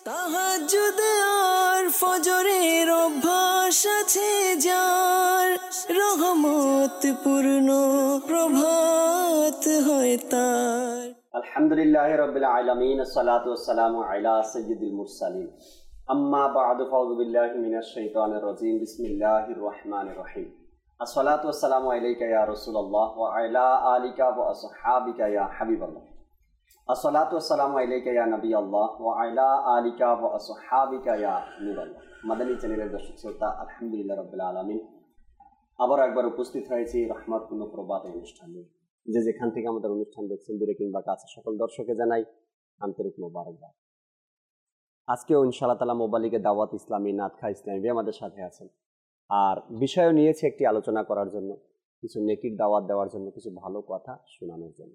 তাহাজ্জুদ আর ফজরের অভ্যাস আছে যার, রহমত পূর্ণ প্রভাত হয় তার। আলহামদুলিল্লাহি রাব্বিল আলামিন, আসসালাতু ওয়াসসালামু আলা সাইয়্যিদিল মুরসালিন, আম্মা বা'দু, ফাউযু বিল্লাহি মিনাশ শাইতানির রাজীম, বিসমিল্লাহির রহমানির রহিম। আসসালাতু ওয়াসসালামু আলাইকা ইয়া রাসূলুল্লাহ ওয়া আলা আলিকা ওয়া আসহাবিকা ইয়া হাবিবাল্লাহ। আসসালাতু ওয়াসসালামু আলাইকা ইয়া নবিয়াল্লাহ ওয়া আলা আলিকা ওয়া আসহাবিকা ইয়া নূরাল্লাহ। মাদানী চ্যানেলের দর্শক শ্রোতা, আলহামদুলিল্লাহ রাব্বিল আলামিন, আবার একবার উপস্থিত হয়েছি রহমতপূর্ণ প্রভাত অনুষ্ঠানে। যে যেখান থেকে আমাদের অনুষ্ঠান দেখছেন, দূরে কিংবা কাছে, সকল দর্শকে জানাই আন্তরিক মোবারকবাদ। আজকেও ইনশাআল্লাহ তাআলা মোবালিকে দাওয়াত ইসলামী, নাতখা ইসলামী আমাদের সাথে আছেন। আর বিষয়ও নিয়েছি একটি আলোচনা করার জন্য, কিছু নেকির দাওয়াত দেওয়ার জন্য, কিছু ভালো কথা শোনানোর জন্য।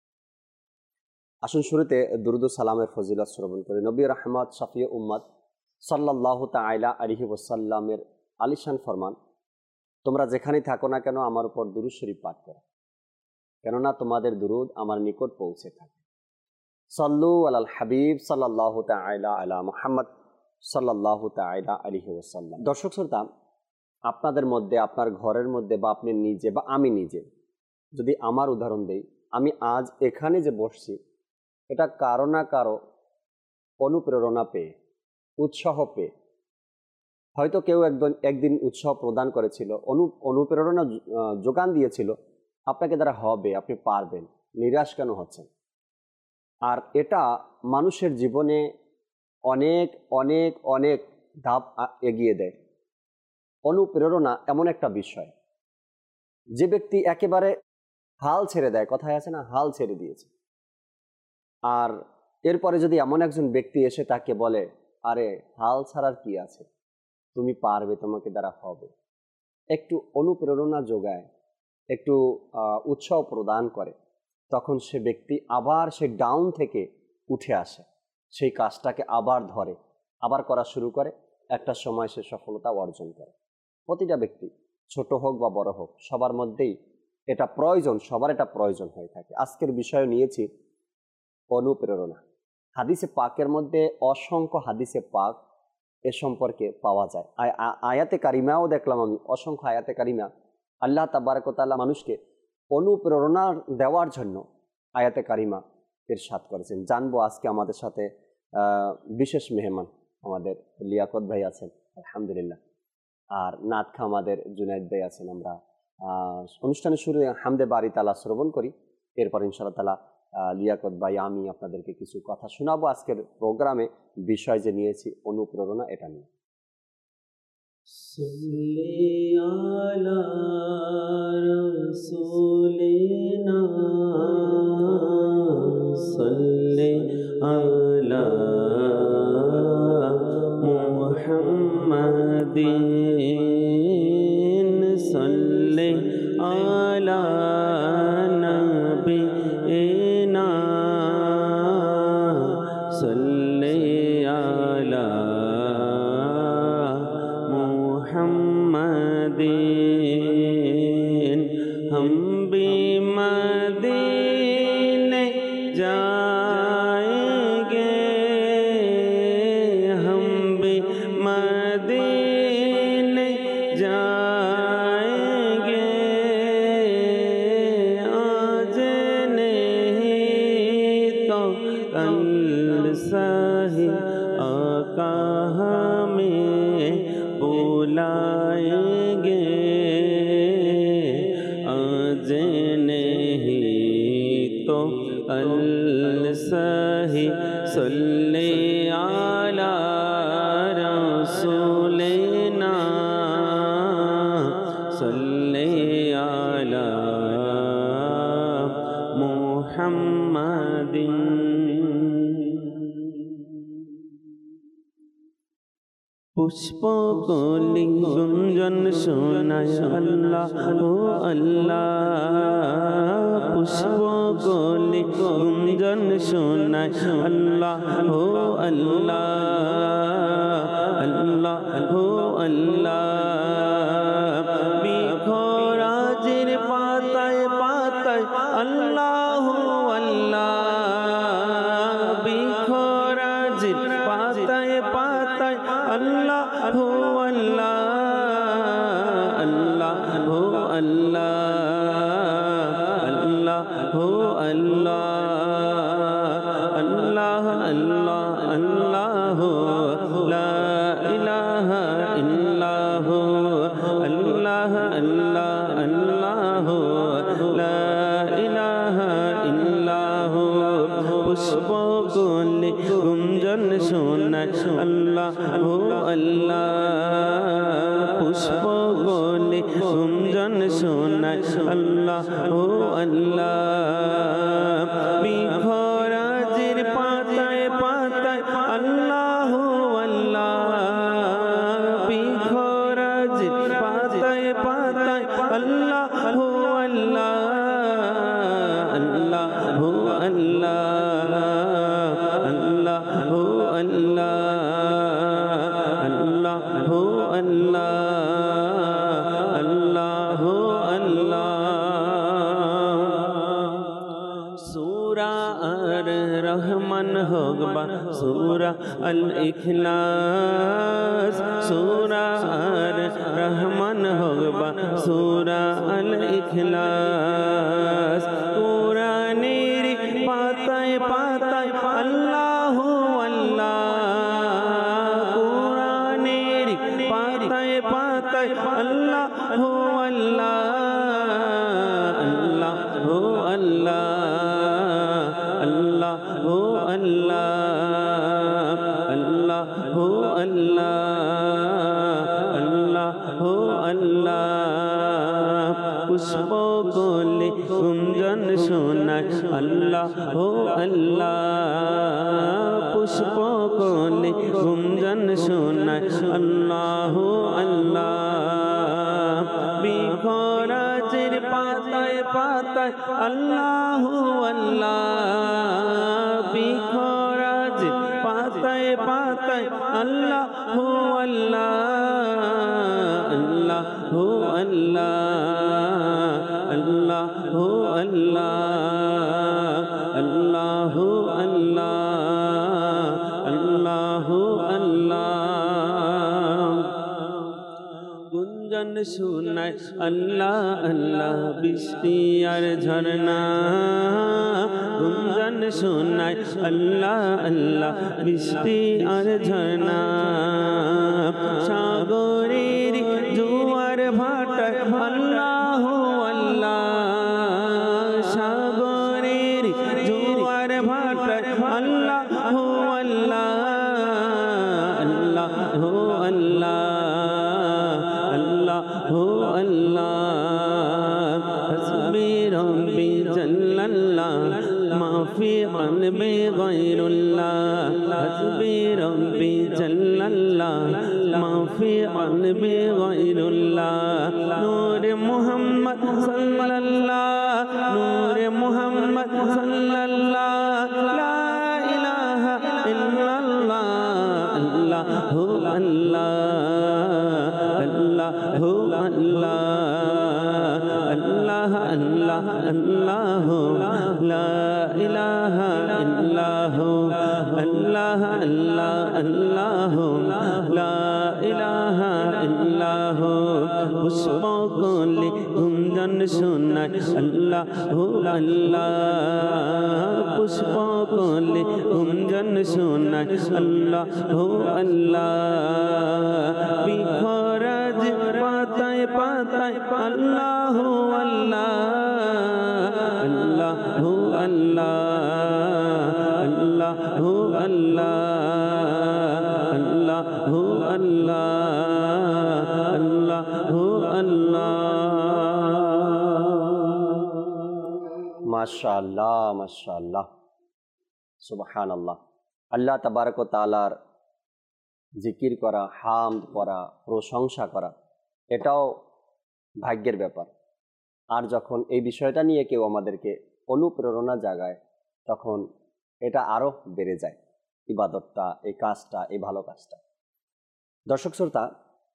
আসুন শুরুতে দুরুদ ও সালামের ফজিলত শ্রবণ করি। নবী রাহমাত শাফিয়ে উম্মত সাল্লাল্লাহু তাআলা আলাইহি ওয়াসাল্লামের আলিশান ফরমান, তোমরা যেখানেই থাকো না কেন আমার উপর দুরূদ শরীফ পাঠ করো, কেননা তোমাদের দুরুদ আমার নিকট পৌঁছে থাকে। সাল্লু আলাল হাবিব সাল্লাল্লাহু তাআলা আলা মুহাম্মদ সাল্লাল্লাহু তাআলা আলাইহি ওয়াসাল্লাম। দর্শক শ্রোতা, আপনাদের মধ্যে, আপনার ঘরের মধ্যে, বা আপনি নিজে বা আমি নিজে যদি আমার উদাহরণ দেই, আমি আজ এখানে যে বসছি, এটা কারো না কারো অনুপ্রেরণা পেয়ে, উৎসাহ পেয়ে। হয়তো কেউ একদিন উৎসাহ প্রদান করেছিল, অনুপ্রেরণা যোগান দিয়েছিল, আপনাকে দ্বারা হবে, আপনি পারবেন, নিরাশ কেন হচ্ছেন? আর এটা মানুষের জীবনে অনেক অনেক অনেক ধাপ এগিয়ে দেয়। অনুপ্রেরণা এমন একটা বিষয়, যে ব্যক্তি একেবারে হাল ছেড়ে দেয়, কথায় আছে না, হাল ছেড়ে দিয়েছে, আর এরপরে যদি এমন একজন ব্যক্তি এসে তাকে বলে, আরে হাল ছাড়ার কি আছে, তুমি পারবে, তোমাকে দ্বারা হবে, একটু অনুপ্রেরণা যোগায়, একটু উৎসাহ প্রদান করে, তখন সে ব্যক্তি আবার সে ডাউন থেকে উঠে আসে, সেই কাজটাকে আবার ধরে, আবার করা শুরু করে, একটা সময় সে সফলতা অর্জন করে। প্রতিটা ব্যক্তি, ছোট হোক বা বড় হোক, সবার মধ্যেই এটা প্রয়োজন, সবার এটা প্রয়োজন হয়ে থাকে। আজকের বিষয় নিয়েছি অনুপ্রেরণা। হাদিসে পাকের মধ্যে অসংখ্য হাদিসে পাক এ সম্পর্কে পাওয়া যায়। আয়াতে কারিমাও দেখলাম আমি, অসংখ্য আয়াতে কারিমা আল্লাহ তাবারক ওয়া তাআলা মানুষকে অনুপ্রেরণা দেওয়ার জন্য আয়াতে কারিমা ইরশাদ করেছেন। জানবো আজকে আমাদের সাথে বিশেষ মেহমান আমাদের লিয়াকত ভাই আছেন, আলহামদুলিল্লাহ, আর নাতখা আমাদের জুনায়েদ ভাই আছেন। আমরা অনুষ্ঠানের শুরুতে হামদে বারি তাআলা শ্রবণ করি, এরপর ইনশাআল্লাহ তাআলা লিয়াকত ভাই, আমি আপনাদেরকে কিছু কথা শোনাবো। আজকের প্রোগ্রামে বিষয় যে নিয়েছি অনুপ্রেরণা, এটা নিয়ে। সাল্লি আলা রাসূলিনা, সাল্লি আলা মুহাম্মাদিন, সাল্লি আলা নবিয়িনা, সাল্লি আলা मुहम्मदिन। हम भी मदीने जाएंगे, हम भी मदीने जाएंगे, आज नहीं तो कल सही आका हमें बुलाएंगे, आज नहीं तो कल सही। सल्ले आला रसूलिना, सल्ले आला मुहम्मदिन। पुष्पकली गुंजन शोनाय अल्लाह ओ अल्लाह, पुष्पकली गुंजन शोनाय अल्लाह ओ अल्लाह, अल्लाह ओ अल्लाह। बिखराजिर पाताय पाताय अल्लाह ओ अल्लाह, बिखराजिर पाताय পাতায় পাতায় আল্লাহ হো আল্লাহ আল্লাহ হো আল্লাহ আল্লাহ হো আল্লাহ আল্লাহ আল্লাহ আল্লাহ লা ইলাহা ইল্লাহ আল্লাহ আল্লাহ আল্লাহ লা ইলাহা ইল্লাহ পুষ্প কোলে গুঞ্জন শোনায় আল্লাহ হো আল্লাহ পুষ্প কোলে গুঞ্জন শোনায় আল্লাহ হো আল্লাহ বিখরাজের পাতায় পাতায় আল্লাহ আল্লাহ বিখরাজের পাতায় পাতায় আল্লাহ আল্লাহ আল্লাহ আল্লাহ আল্লাহ আল্লাহ আল্লাহ আল্লাহ আল্লাহ আল্লাহ সূরা আর রহমান হোক বা সূরা আল ইখলাস সূরা আর রহমান হোক বা সূরা আল ইখলাস কুরআনের পাতায় পাতায় আল্লাহ আল্লাহ কুরআনের পাতায় পাতায় আল্লাহ আল্লাহ আল্লাহ আল্লাহ আল্লাহ আল্লাহ আল্লাহ আল্লাহ আল্লাহ আল্লাহ পুষ্প কোলে গুঞ্জন শোনায় আল্লাহ আল্লাহ পুষ্প কোলে গুঞ্জন শোনায় আল্লাহ আল্লাহ বিখরাজের পাতায় পাতায় আল্লাহ আল্লাহ বিখরাজের পাতায় পাতায় আল্লাহ আল্লাহ আল্লাহ আল্লাহ আল্লাহ আল্লাহ আল্লাহ আল্লাহ গুঞ্জন শোনায় আল্লাহ আল্লাহ বৃষ্টি আর ঝরনা গুঞ্জন শোনায় আল্লাহ আল্লাহ বৃষ্টি আর ঝরনা সাগরের জোয়ার ভাটায় আল্লাহ আল্লাহ সাগরের জোয়ার ভাটায় আল্লাহ আল্লাহ আল্লাহ আল্লাহ আল্লাহ حسبي ربي جل الله ما في قلبي غير الله حسبي ربي جل الله ما في قلبي غير الله نور محمد صلى الله نور محمد صلى الله لا إله إلا الله الله الله الله الله الله لا إله إلا هو الله الله الله لا إله إلا هو পুষ্প কোলে গুঞ্জন শোনায় আল্লাহ আল্লাহ পুষ্প কোলে গুঞ্জন শোনায় আল্লাহ আল্লাহ বিখরাজ পাতায় পাতায় আল্লাহ আল্লাহ আল্লাহ আল্লাহ আল্লাহ আল্লাহ আল্লাহ আল্লাহ আল্লাহ মাশাআল্লাহ মাশাআল্লাহ সুবহানাল্লাহ। আল্লাহ তাবারক ওয়া তাআলার জিকির করা, হামদ করা, প্রশংসা করা এটাও ভাগ্যের ব্যাপার। আর যখন এই বিষয়টা নিয়ে কেউ আমাদেরকে অনুপ্রেরণা জাগায় তখন এটা আরো বেড়ে যায়, ইবাদতটা, এই কাজটা, এই ভালো কাজটা। দর্শক শ্রোতা,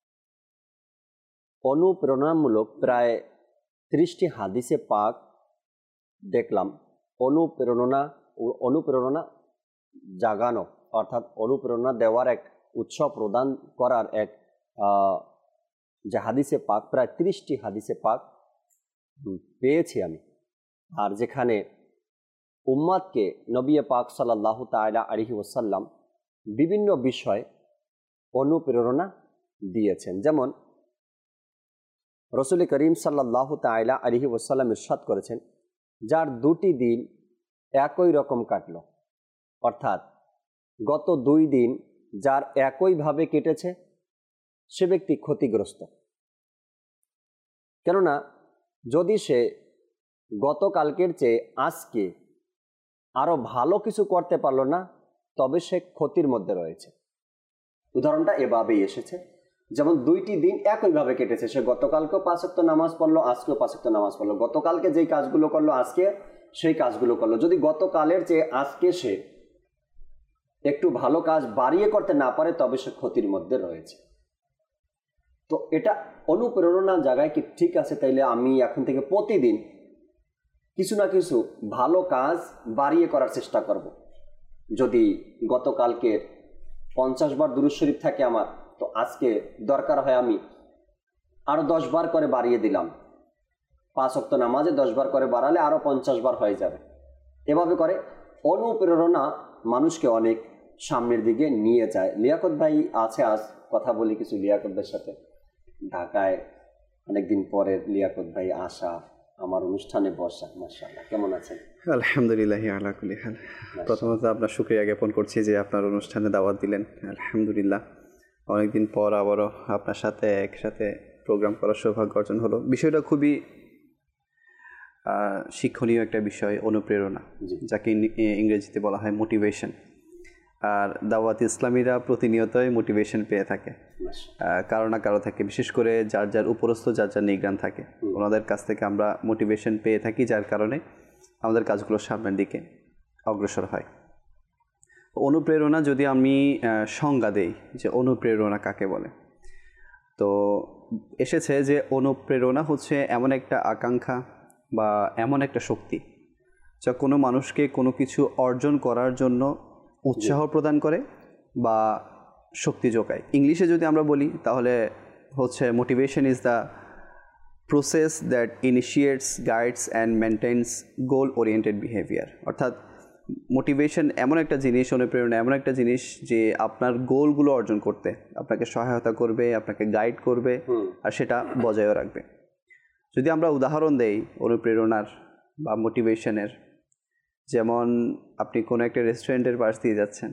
অনুপ্রেরণামূলক প্রায় 30টি হাদিসে পাক দেখলাম। অনুপ্রেরণা জাগানো অর্থাৎ অনুপ্রেরণা দেওয়ার এক উৎসব প্রদান করার এক যে হাদিসে পাক, প্রায় 30টি হাদিসে পাক পেয়েছি আমি। আর যেখানে উম্মাদকে নবী পাক সাল্লাল্লাহু তাআলা আলাইহি ওয়াসাল্লাম বিভিন্ন বিষয় অনুপ্রেরণা দিয়েছেন। যেমন রাসূল করিম সাল্লাল্লাহু তাআলা আলাইহি ওয়াসাল্লাম ইরশাদ করেছেন, যার 2টি দিন একই রকম কাটল, অর্থাৎ গত 2 দিন যার একইভাবে কেটেছে সে ব্যক্তি ক্ষতিগ্রস্ত। কেননা যদি সে গতকালকের চেয়ে আজকে আরও ভালো কিছু করতে পারল না, তবে সে ক্ষতির মধ্যে রয়েছে। উদাহরণটা এভাবেই এসেছে, যেমন 2টি দিন একইভাবে কেটেছে, সে গতকালকেও 5 ওয়াক্ত নামাজ পড়লো, আজকেও 5 ওয়াক্ত নামাজ পড়লো, গতকালকে যেই কাজগুলো করলো আজকে সেই কাজগুলো করলো। যদি গতকালের চেয়ে আজকে সে একটু ভালো কাজ বাড়িয়ে করতে না পারে, তবে সে ক্ষতির মধ্যে রয়েছে। তো এটা অনুপ্রেরণার জায়গায় কি ঠিক আছে, তাইলে আমি এখন থেকে প্রতিদিন কিছু না কিছু ভালো কাজ বাড়িয়ে করার চেষ্টা করব। যদি গতকালকে 50 বার দুরূদ শরীফ থাকে আমার, তো আজকে দরকার হয় আমি আরও 10 বার করে বাড়িয়ে দিলাম। 5 ওয়াক্ত নামাজে 10 বার করে বাড়ালে আরও 50 বার হয়ে যাবে। এভাবে করে অনুপ্রেরণা মানুষকে অনেক সামনের দিকে নিয়ে যায়। লিয়াকত ভাই আছে, আজ কথা বলি কিছু লিয়াকত ভাইয়ের সাথে। ঢাকায় অনেকদিন পরে লিয়াকত ভাই আসা, আমার অনুষ্ঠানে বসা। মাশাআল্লাহ, কেমন আছেন? আলহামদুলিল্লাহ আলা কুল্লি হাল। প্রথমত আপনার শুকরিয়া জ্ঞাপন করছি যে আপনার অনুষ্ঠানে দাওয়াত দিলেন। আলহামদুলিল্লাহ, অনেকদিন পর আবারও আপনার সাথে একসাথে প্রোগ্রাম করার সৌভাগ্য অর্জন হলো। বিষয়টা খুবই শিক্ষণীয় একটা বিষয়, অনুপ্রেরণা, যাকে ইংরেজিতে বলা হয় মোটিভেশন। আর দাওয়াত ইসলামীরা প্রতিনিয়তই মোটিভেশন পেয়ে থাকে, কারো না কারো থেকে, বিশেষ করে যার যার উপরস্থ, যার যার নিগরান থাকে, ওনাদের কাছ থেকে আমরা মোটিভেশন পেয়ে থাকি, যার কারণে আমাদের কাজগুলো সামনের দিকে অগ্রসর হয়। অনুপ্রেরণা যদি আমি সংজ্ঞা দেই যে অনুপ্রেরণা কাকে বলে, তো এসেছে যে অনুপ্রেরণা হচ্ছে এমন একটা আকাঙ্ক্ষা বা এমন একটা শক্তি যা কোনো মানুষকে কোনো কিছু অর্জন করার জন্য উৎসাহ প্রদান করে বা শক্তি যোগায়। ইংলিশে যদি আমরা বলি তাহলে হচ্ছে motivation is the process that initiates, guides and maintains goal oriented behaviour. অর্থাৎ মোটিভেশন এমন একটা জিনিস, অনুপ্রেরণা এমন একটা জিনিস যে আপনার গোলগুলো অর্জন করতে আপনাকে সহায়তা করবে, আপনাকে গাইড করবে, আর সেটা বজায়ও রাখবে। যদি আমরা উদাহরণ দেই অনুপ্রেরণার বা মোটিভেশনের, যেমন আপনি কোনো একটা রেস্টুরেন্টের পাশ দিয়ে যাচ্ছেন,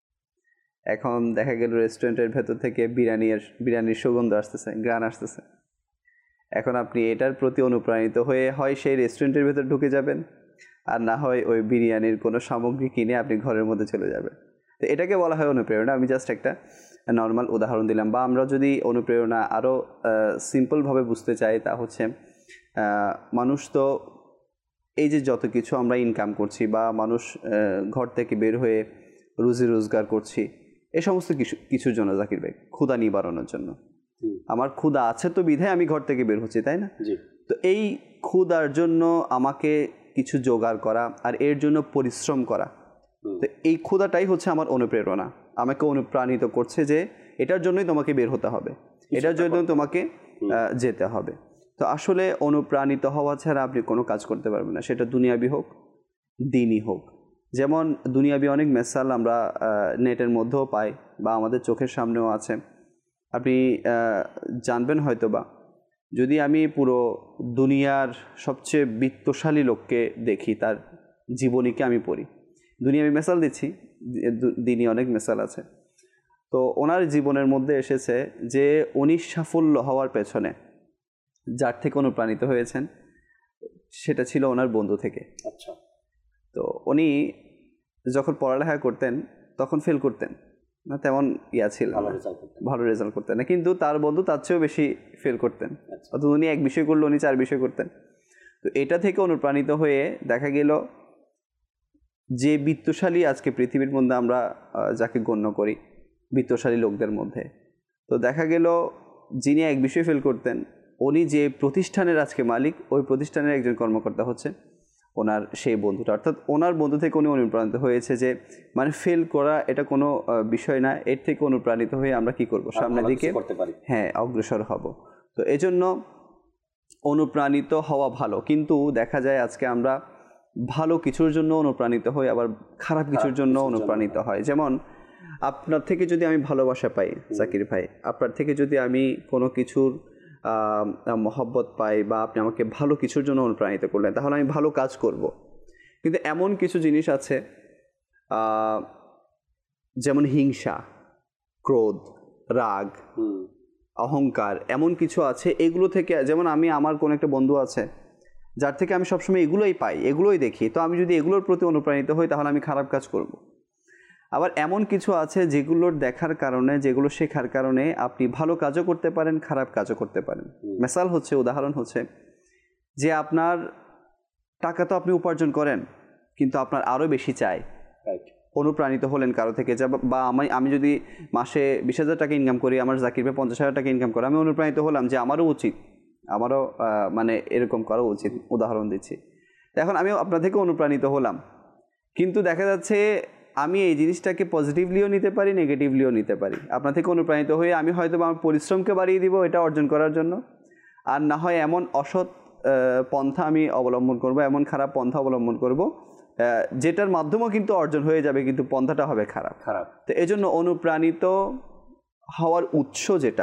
এখন দেখা গেল রেস্টুরেন্টের ভেতর থেকে বিরিয়ানির সুগন্ধ আসতেছে, ঘ্রাণ আসতেছে। এখন আপনি এটার প্রতি অনুপ্রাণিত হয়ে হয় সেই রেস্টুরেন্টের ভেতর ঢুকে যাবেন, আর না হয় ওই বিরিয়ানির কোনো সামগ্রী কিনে আপনি ঘরের মধ্যে চলে যাবেন। তো এটাকে বলা হয় অনুপ্রেরণা। আমি জাস্ট একটা নর্মাল উদাহরণ দিলাম। বা আমরা যদি অনুপ্রেরণা আরও সিম্পলভাবে বুঝতে চাই, তা হচ্ছে মানুষ তো এই যে যত কিছু আমরা ইনকাম করছি বা মানুষ ঘর থেকে বের হয়ে রুজি রোজগার করছি, এই সমস্ত কিছুর জন্য, জাকির ভাই, ক্ষুধা নিবারণের জন্য। আমার ক্ষুধা আছে তো বিধায় আমি ঘর থেকে বের হচ্ছি, তাই না? তো এই ক্ষুধার জন্য আমাকে কিছু জোগাড় করা আর এর জন্য পরিশ্রম করা, তো এই ক্ষুধাটাই হচ্ছে আমার অনুপ্রেরণা। আমাকে অনুপ্রাণিত করছে যে এটার জন্যই তোমাকে বের হতে হবে, এটার জন্যই তোমাকে যেতে হবে। তো আসলে অনুপ্রাণিত হওয়া ছাড়া আপনি কোনো কাজ করতে পারবেন না, সেটা দুনিয়াবি হোক দিনই হোক। যেমন দুনিয়াবি অনেক মেসাল আমরা নেটের মধ্যেও পাই বা আমাদের চোখের সামনেও আছে। আপনি জানবেন হয়তো বা, যদি আমি পুরো দুনিয়ার সবচেয়ে বিত্তশালী লোককে দেখি, তার জীবনীকে আমি পড়ি, দুনিয়াবি মেসাল দিচ্ছি, দিনই অনেক মেসাল আছে, তো ওনার জীবনের মধ্যে এসেছে যে উনি সাফল্য হওয়ার পেছনে যার থেকে অনুপ্রাণিত হয়েছেন সেটা ছিল ওনার বন্ধু থেকে। আচ্ছা। তো উনি যখন পড়ালেখা করতেন তখন ফেল করতেন না, তেমন ছিল, ভালো রেজাল্ট করতেন না, কিন্তু তার বন্ধু তার চেয়েও বেশি ফেল করতেন। অর্থাৎ উনি এক বিষয় করলে উনি 4 বিষয় করতেন। তো এটা থেকে অনুপ্রাণিত হয়ে দেখা গেল যে বিত্তশালী আজকে পৃথিবীর মধ্যে আমরা যাকে গণ্য করি বিত্তশালী লোকদের মধ্যে, তো দেখা গেল যিনি এক বিষয়ে ফেল করতেন, উনি যে প্রতিষ্ঠানের আজকে মালিক, ওই প্রতিষ্ঠানের একজন কর্মকর্তা হচ্ছে ওনার সেই বন্ধুটা, অর্থাৎ ওনার বন্ধু থেকে উনি অনুপ্রাণিত হয়েছে যে মানে ফেল করা এটা কোনো বিষয় না, এর থেকে অনুপ্রাণিত হয়ে আমরা কি করব, সামনের দিকে করতে পারি, হ্যাঁ অগ্রসর হব। তো এজন্য অনুপ্রাণিত হওয়া ভালো, কিন্তু দেখা যায় আজকে আমরা ভালো কিছুর জন্য অনুপ্রাণিত হই, আবার খারাপ কিছুর জন্য অনুপ্রাণিত হয়। যেমন আপনার থেকে যদি আমি ভালোবাসা পাই জাকির ভাই, আপনার থেকে যদি আমি কোনো কিছুর মহব্বত পাই, বা আপনি আমাকে ভালো কিছুর জন্য অনুপ্রাণিত করলেন, তাহলে আমি ভালো কাজ করব। কিন্তু এমন কিছু জিনিস আছে যেমন হিংসা, ক্রোধ, রাগ, অহংকার, এমন কিছু আছে এগুলো থেকে, যেমন আমার কোনো একটা বন্ধু আছে যার থেকে আমি সবসময় এগুলোই পাই, এগুলোই দেখি, তো আমি যদি এগুলোর প্রতি অনুপ্রাণিত হই তাহলে আমি খারাপ কাজ করব। আবার এমন কিছু আছে যেগুলোর দেখার কারণে, যেগুলো শেখার কারণে আপনি ভালো কাজও করতে পারেন, খারাপ কাজও করতে পারেন। মিসাল হচ্ছে, উদাহরণ হচ্ছে যে আপনার টাকা তো আপনি উপার্জন করেন, কিন্তু আপনার আরও বেশি চাই, অনুপ্রাণিত হলেন কারো থেকে, বা আমি যদি মাসে 20,000 টাকা ইনকাম করি, আমার জাকির ভাই 50,000 টাকা ইনকাম করে, আমি অনুপ্রাণিত হলাম যে আমারও উচিত, আমারও মানে এরকম করা উচিত, উদাহরণ দিচ্ছি। এখন আমিও আপনার থেকে অনুপ্রাণিত হলাম, কিন্তু দেখা যাচ্ছে আমি এই জিনিসটাকে পজিটিভলিও নিতে পারি, নেগেটিভলিও নিতে পারি। আপনার থেকে অনুপ্রাণিত হয়ে আমি হয়তো আমার পরিশ্রমকে বাড়িয়ে দিব এটা অর্জন করার জন্য, আর না হয় এমন অসৎ পন্থা আমি অবলম্বন করব, এমন খারাপ পন্থা অবলম্বন করব যেটার মাধ্যমেও কিন্তু অর্জন হয়ে যাবে, কিন্তু পন্থাটা হবে খারাপ। তো এই জন্য অনুপ্রাণিত হওয়ার উৎস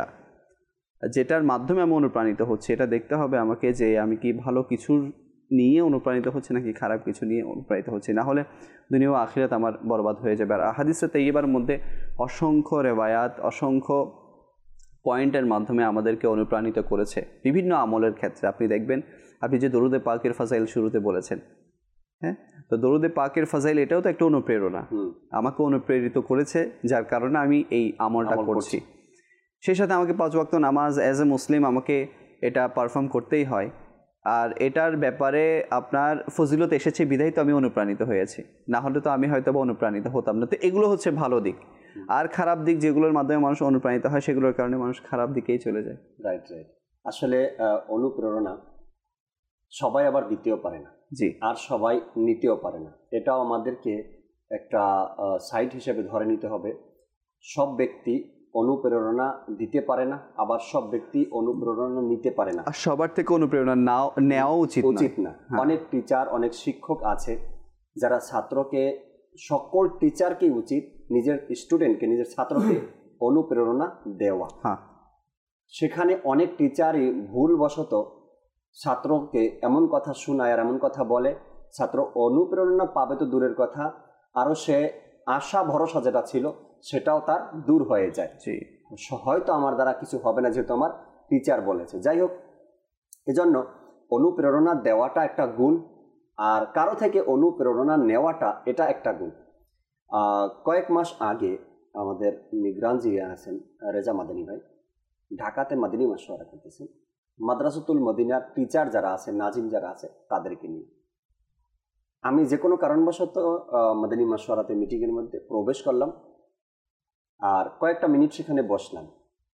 যেটার মাধ্যমে আমি অনুপ্রাণিত হচ্ছে, এটা দেখতে হবে আমাকে যে আমি কি ভালো কিছুর নিয়ে অনুপ্রাণিত হচ্ছে নাকি খারাপ কিছু নিয়ে অনুপ্রাণিত হচ্ছে, না হলে দুনিয়া ও আখিরাত আমার বরবাদ হয়ে যাবে। আর আহাদিসে তাইয়্যিবার মধ্যে অসংখ্য রেওয়ায়াত, অসংখ্য পয়েন্টের মাধ্যমে আমাদেরকে অনুপ্রাণিত করেছে বিভিন্ন আমলের ক্ষেত্রে। আপনি দেখবেন, আপনি যে দরুদে পাকের ফাজাইল শুরুতে বলেছেন, হ্যাঁ, তো দরুদে পাকের ফাজাইল এটাও তো একটা অনুপ্রেরণা, আমাকে অনুপ্রেরিত করেছে, যার কারণে আমি এই আমলটা করছি। সেই সাথে আমাকে 5 ওয়াক্ত নামাজ অ্যাজ এ মুসলিম আমাকে এটা পারফর্ম করতেই হয়, আর এটার ব্যাপারে আপনার ফজিলত এসেছে বিধায় তো আমি অনুপ্রাণিত হয়েছি, না হলে তো আমি হয়তো বা অনুপ্রাণিত হতাম না। তো এগুলো হচ্ছে ভালো দিক। আর খারাপ দিক যেগুলোর মাধ্যমে মানুষ অনুপ্রাণিত হয়, সেগুলোর কারণে মানুষ খারাপ দিকেই চলে যায়। রাইট। আসলে অনুপ্রেরণা সবাই আবার দিতেও পারে না, জি, আর সবাই নিতেও পারে না। এটাও আমাদেরকে একটা সাইড হিসেবে ধরে নিতে হবে। সব ব্যক্তি অনুপ্রেরণা দিতে পারে না, আবার সব ব্যক্তি অনুপ্রেরণা নিতে পারে না, আর সবার থেকে অনুপ্রেরণা নেওয়া উচিত না। অনেক টিচার, অনেক শিক্ষক আছে যারা ছাত্রকে, সকল টিচারকে উচিত নিজের স্টুডেন্টকে, নিজের ছাত্রকে অনুপ্রেরণা দেওয়া। সেখানে অনেক টিচারই ভুলবশত ছাত্রকে এমন কথা শোনায় আর এমন কথা বলে, ছাত্র অনুপ্রেরণা পাবে তো দূরের কথা, আরও সে আশা ভরসা যেটা ছিল সেটাও তার দূর হয়ে যায়। হয়তো আমার দ্বারা কিছু হবে না, যেহেতু আমার টিচার বলেছে। যাই হোক, এজন্য অনুপ্রেরণা দেওয়াটা একটা গুণ, আর কারো থেকে অনুপ্রেরণা নেওয়াটা এটা একটা গুণ। কয়েক মাস আগে আমাদের নিগরান জি আছেন রেজা মাদানী ভাই, ঢাকাতে মাদানী মাশওয়ারা করতেছেন, মাদ্রাসাতুল মদিনার টিচার যারা আছে, নাজিম যারা আছে, তাদেরকে নিয়ে আমি যে কোনো কারণবশত মাদানী মাশওয়ারাতে মিটিংয়ের মধ্যে প্রবেশ করলাম, আর কয়েকটা মিনিট সেখানে বসলাম।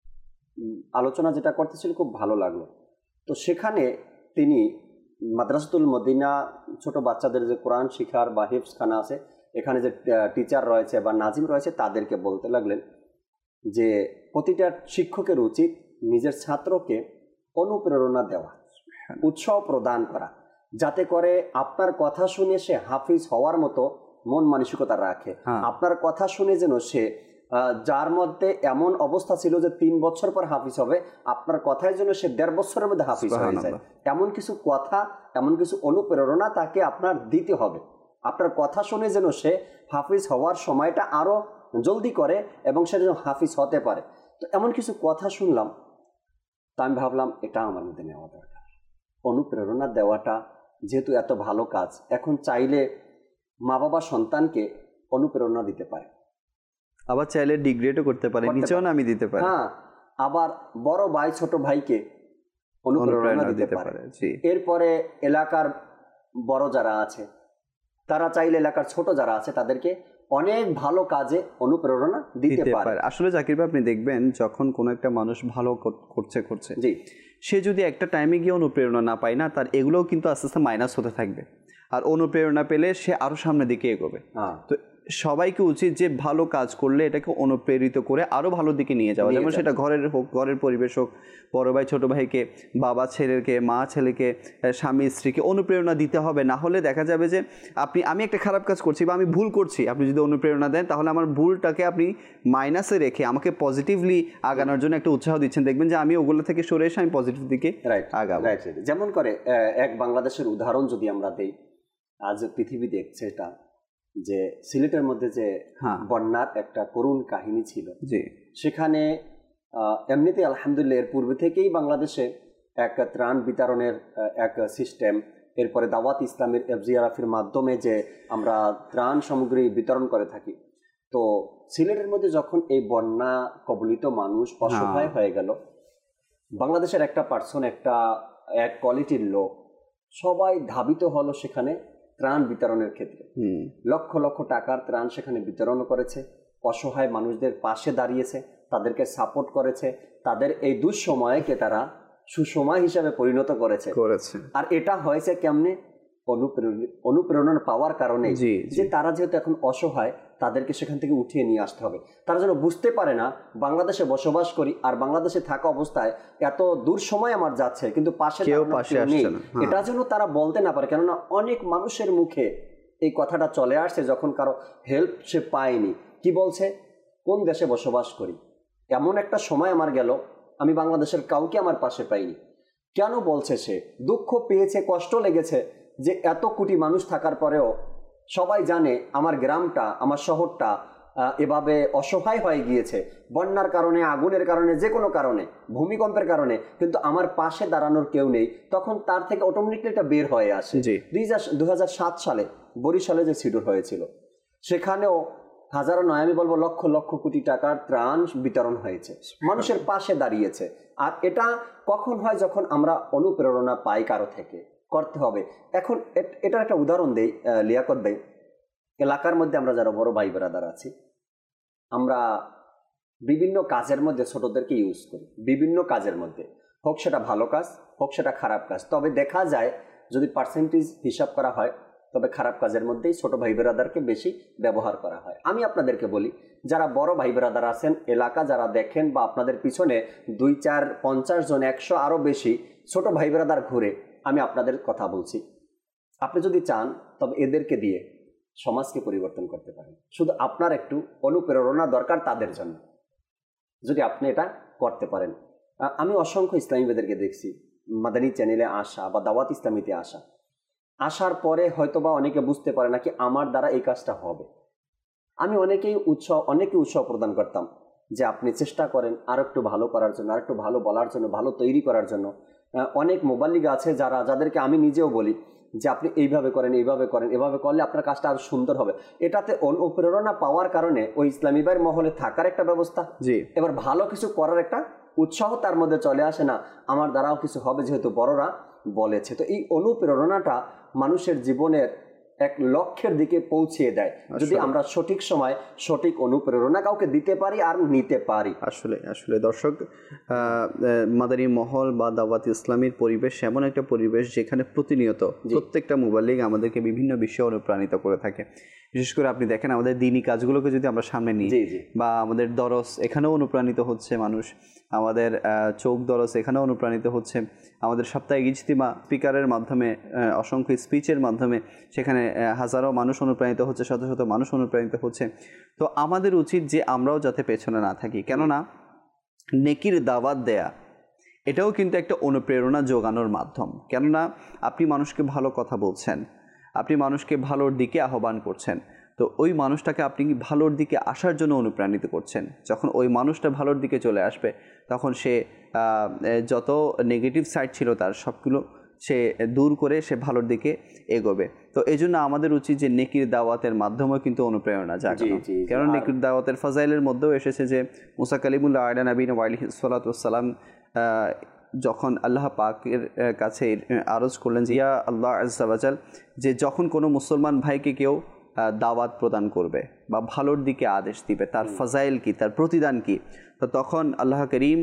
আলোচনা যেটা করতেছিল খুব ভালো লাগলো। তো সেখানে তিনি মাদ্রাসাতুল মদিনা ছোট বাচ্চাদের যে কোরআন শিখার বা হিফজখানা আছে, এখানে যে টিচার রয়েছে বা নাজিম রয়েছে, তাদেরকে বলতে লাগলেন যে প্রতিটা শিক্ষকের উচিত নিজের ছাত্রকে অনুপ্রেরণা দেওয়া, উৎসাহ প্রদান করা, যাতে করে আপনার কথা শুনে সে হাফিজ হওয়ার মতো মন মানসিকতা রাখে। আপনার কথা শুনে যেন সে, যার মধ্যে এমন অবস্থা ছিল যে 3 বছর পর হাফিজ হবে, আপনার কথায় যেন সে 1.5 বছরের মধ্যে হাফিজ হয়ে যায়। এমন কিছু কথা, এমন কিছু অনুপ্রেরণা তাকে আপনার দিতে হবে। আপনার কথা শুনে যেন সে হাফিজ হওয়ার সময়টা আরো জলদি করে এবং সে যেন হাফিজ হতে পারে। তো এমন কিছু কথা শুনলাম, তা আমি ভাবলাম এটা আমার মধ্যে নেওয়া দরকার। অনুপ্রেরণা দেওয়াটা যেহেতু এত ভালো কাজ, এখন চাইলে মা বাবা সন্তানকে অনুপ্রেরণা দিতে পারে, আবার চাইলে ডিগ্রেডও করতে পারে, নিচেও নামিয়ে দিতে পারে। হ্যাঁ, আবার বড় ভাই ছোট ভাইকে অনুপ্রেরণা দিতে পারে। এরপরে এলাকার বড় যারা আছে তারা চাইলে এলাকার ছোট যারা আছে তাদেরকে অনেক ভালো কাজে অনুপ্রেরণা দিতে পারে। আসলে জাকির ভাই, আপনি দেখবেন যখন কোনো একটা মানুষ ভালো করছে, জি, সে যদি একটা টাইমে গিয়ে অনুপ্রেরণা না পায় না, তার এগুলোও কিন্তু আস্তে আস্তে মাইনাস হতে থাকবে। আর অনুপ্রেরণা পেলে সে আরও সামনের দিকে এগোবে। তো সবাইকে উচিত যে ভালো কাজ করলে এটাকে অনুপ্রেরিত করে আরও ভালো দিকে নিয়ে যাওয়া, যেমন সেটা ঘরের হোক, ঘরের পরিবেশ হোক, বড় ভাই ছোটো ভাইকে, বাবা ছেলেকে, মা ছেলেকে, স্বামী স্ত্রীকে অনুপ্রেরণা দিতে হবে। না হলে দেখা যাবে যে আমি একটা খারাপ কাজ করছি বা আমি ভুল করছি, আপনি যদি অনুপ্রেরণা দেন তাহলে আমার ভুলটাকে আপনি মাইনাসে রেখে আমাকে পজিটিভলি আগানোর জন্য একটা উৎসাহ দিচ্ছেন। দেখবেন যে আমি ওগুলো থেকে সরে এসে আমি পজিটিভ দিকে আগাবো। যেমন করে এক বাংলাদেশের উদাহরণ যদি আমরা দেই, আজ পৃথিবী দেখছে এটা যে সিলেটের মধ্যে যে বন্যার একটা করুণ কাহিনী ছিল, সেখানে এমনিতে আলহামদুলিল্লাহ এর পূর্বে থেকেই বাংলাদেশে এক ত্রাণ বিতরণের এক সিস্টেম, এরপরে দাওয়াত ইসলামের FGRF-এর মাধ্যমে যে আমরা ত্রাণ সামগ্রী বিতরণ করে থাকি। তো সিলেটের মধ্যে যখন এই বন্যা কবলিত মানুষ অসহায় হয়ে গেল, বাংলাদেশের একটা পার্সন, এক কোয়ালিটির লোক সবাই ধাবিত হলো সেখানে ত্রাণ বিতরণের ক্ষেত্রে। লক্ষ লক্ষ টাকার ত্রাণ সেখানে বিতরণ করেছে, অসহায় মানুষদের পাশে দাঁড়িয়েছে, তাদেরকে সাপোর্ট করেছে, তাদের এই দুঃসময়কে তারা সুসময় হিসাবে পরিণত করেছে। আর এটা হয়েছে কেমনে? অনুপ্রেরণা পাওয়ার কারণে, যে তারা যেহেতু এখন অসহায়, তাদেরকে সেখান থেকে উঠিয়ে নিয়ে আসতে হবে। তারা যেন বুঝতে পারে না বাংলাদেশে বসবাস করি আর বাংলাদেশে থাকা অবস্থায় এত দূর সময় আমার যাচ্ছে কিন্তু পাশে নেই, এটা যেন তারা বলতে না পারে। কেননা অনেক মানুষের মুখে এই কথাটা চলে আসছে যখন কারো হেল্প সে পায়নি, কি বলছে, কোন দেশে বসবাস করি, এমন একটা সময় আমার গেল আমি বাংলাদেশের কাউকে আমার পাশে পাইনি। কেন বলছে? সে দুঃখ পেয়েছে, কষ্ট লেগেছে যে এত কোটি মানুষ থাকার পরেও সবাই জানে আমার গ্রামটা, আমার শহরটা এভাবে অসহায় হয়ে গিয়েছে বন্যার কারণে, আগুনের কারণে, যে কোনো কারণে, ভূমিকম্পের কারণে, কিন্তু আমার পাশে দাঁড়ানোর কেউ নেই। তখন তার থেকে অটোমেটিকলি এটা বের হয়ে আসে। 2007 সালে বরিশালে যে সিডর হয়েছিল, সেখানেও হাজারো নয়, আমি বলবো লক্ষ লক্ষ কোটি টাকার ত্রাণ বিতরণ হয়েছে, মানুষের পাশে দাঁড়িয়েছে। আর এটা কখন হয়? যখন আমরা অনুপ্রেরণা পাই কারো থেকে, করতে হবে। এখন এটার একটা উদাহরণ দেই লিয়াকত ভাই, এলাকার মধ্যে আমরা যারা বড় ভাই বেরাদার আছি, আমরা বিভিন্ন কাজের মধ্যে ছোটদেরকে ইউজ করি, বিভিন্ন কাজের মধ্যে, হোক সেটা ভালো কাজ, হোক সেটা খারাপ কাজ। তবে দেখা যায় যদি পার্সেন্টেজ হিসাব করা হয়, তবে খারাপ কাজের মধ্যেই ছোট ভাই বেরাদারকে বেশি ব্যবহার করা হয়। আমি আপনাদেরকে বলি, যারা বড় ভাই বেরাদার আছেন, এলাকা যারা দেখেন বা আপনাদের পিছনে 2, 4, 50 জন, 100 আরও বেশি ছোট ভাই বেরাদার ঘুরে, আমি আপনাদের কথা বলছি, আপনি যদি চান তবে এদেরকে দিয়ে সমাজকে পরিবর্তন করতে পারেন। শুধু আপনার একটু অনুপ্রেরণা দরকার তাদের জন্য, যদি আপনি এটা করতে পারেন। আমি অসংখ্য ইসলামীদেরকে দেখছি মাদানী চ্যানেলে আসা বা দাওয়াত ইসলামীতে আসার পরে হয়তোবা অনেকে বুঝতে পারে না কি আমার দ্বারা এই কাজটা হবে। আমি অনেকে উৎসাহ প্রদান করতাম যে আপনি চেষ্টা করেন আর একটু ভালো করার জন্য, আর একটু ভালো বলার জন্য, ভালো তৈরি করার জন্য। অনেক মোবাল্লিগ আছে যাদেরকে আমি নিজেও বলি যে আপনি এইভাবে করেন, এভাবে করলে আপনার কাজটা আরো সুন্দর হবে। এটাতে অনুপ্রেরণা পাওয়ার কারণে ওই ইসলামী ভাইয়ের মহলে থাকার একটা ব্যবস্থা, এবার ভালো কিছু করার একটা উৎসাহ তার মধ্যে চলে আসে, না আমার দ্বারাও কিছু হবে যেহেতু বড়রা বলেছে। তো এই অনুপ্রেরণাটা মানুষের জীবনের এক লক্ষ্যের দিকে পৌঁছিয়ে দেয় যদি আমরা সঠিক সময় সঠিক অনুপ্রেরণা কাউকে দিতে পারি আর নিতে পারি। আসলে দর্শক, মাদানী মহল বা দাওয়াত ইসলামীর পরিবেশ এমন একটা পরিবেশ যেখানে প্রতিনিয়ত প্রত্যেকটা মুবাল্লিগ আমাদেরকে বিভিন্ন বিষয়ে অনুপ্রাণিত করে থাকে। বিশেষ করে আপনি দেখেন আমাদের দ্বীনি কাজগুলোকে যদি আমরা সামনে নিই, বা আমাদের দরস, এখানেও অনুপ্রাণিত হচ্ছে মানুষ, আমাদের চৌক দরস এখানেও অনুপ্রাণিত হচ্ছে, আমাদের সাপ্তাহিক ইজতিমা স্পিকারের মাধ্যমে, অসংখ্য স্পিচের মাধ্যমে সেখানে হাজারো মানুষ অনুপ্রাণিত হচ্ছে, শত শত মানুষ অনুপ্রাণিত হচ্ছে। তো আমাদের উচিত যে আমরাও যাতে পেছনে না থাকি, কেননা নেকির দাওয়াত দেয়া এটাও কিন্তু একটা অনুপ্রেরণা যোগানোর মাধ্যম। কেননা আপনি মানুষকে ভালো কথা বলছেন, আপনি মানুষকে ভালোর দিকে আহ্বান করছেন, তো ওই মানুষটাকে আপনি ভালোর দিকে আসার জন্য অনুপ্রাণিত করছেন। যখন ওই মানুষটা ভালোর দিকে চলে আসবে, তখন সে যত নেগেটিভ সাইড ছিল তার সবগুলো সে দূর করে সে ভালোর দিকে এগোবে। তো এই জন্য আমাদের উচিত যে নেকির দাওয়াতের মাধ্যমেও কিন্তু অনুপ্রেরণা জাগানো। কারণ নেকির দাওয়াতের ফাজাইলের মধ্যেও এসেছে যে মুসা কালিমুল্লাহ আলা নবীনা আলাইহি সাল্লাতু ওয়াসসালাম যখন আল্লাহ পাকের কাছে আরজ করলেন যে ইয়া আল্লাহ আজ্জা ওয়াজাল, যে যখন কোনো মুসলমান ভাইকে কেউ দাওয়াত প্রদান করবে বা ভালোর দিকে আদেশ দিবে, তার ফাজাইল কি, তার প্রতিদান কি, তো তখন আল্লাহ করিম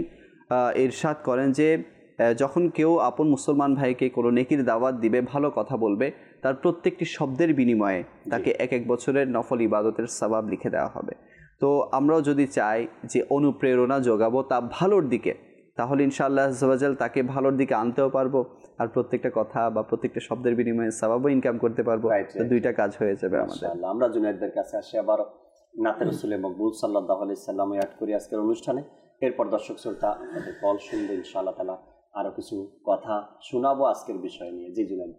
ইরশাদ করেন যে যখন কেউ আপন মুসলমান ভাইকে কোনো নেকির দাওয়াত দিবে, ভালো কথা বলবে, তার প্রত্যেকটি শব্দের বিনিময়ে তাকে এক এক বছরের নফল ইবাদতের সওয়াব লিখে দেওয়া হবে। তো আমরাও যদি চাই যে অনুপ্রেরণা যোগাবো তা ভালোর দিকে, তাহলে ইনশাআল্লাহ আজ্জা ওয়া জাল তাকে ভালোর দিকে আনতেও পারবো, আর প্রত্যেকটা কথা বা প্রত্যেকটা শব্দের বিনিময়ে সওয়াবও ইনকাম করতে পারবো। তো দুইটা কাজ হয়ে যাবে আমাদের। আমরা জুনায়েদদের কাছে আসি আবার নাতে রাসূলে মকবুল সাল্লাল্লাহু আলাইহি সাল্লাম অ্যাড করি আজকের অনুষ্ঠানে। এরপর দর্শক শ্রোতা আমাদের কল শুনবে ইনশাআল্লাহ তাআলা, আরো কিছু কথা শোনাবো আজকের বিষয় নিয়ে। জি জুনায়েদ,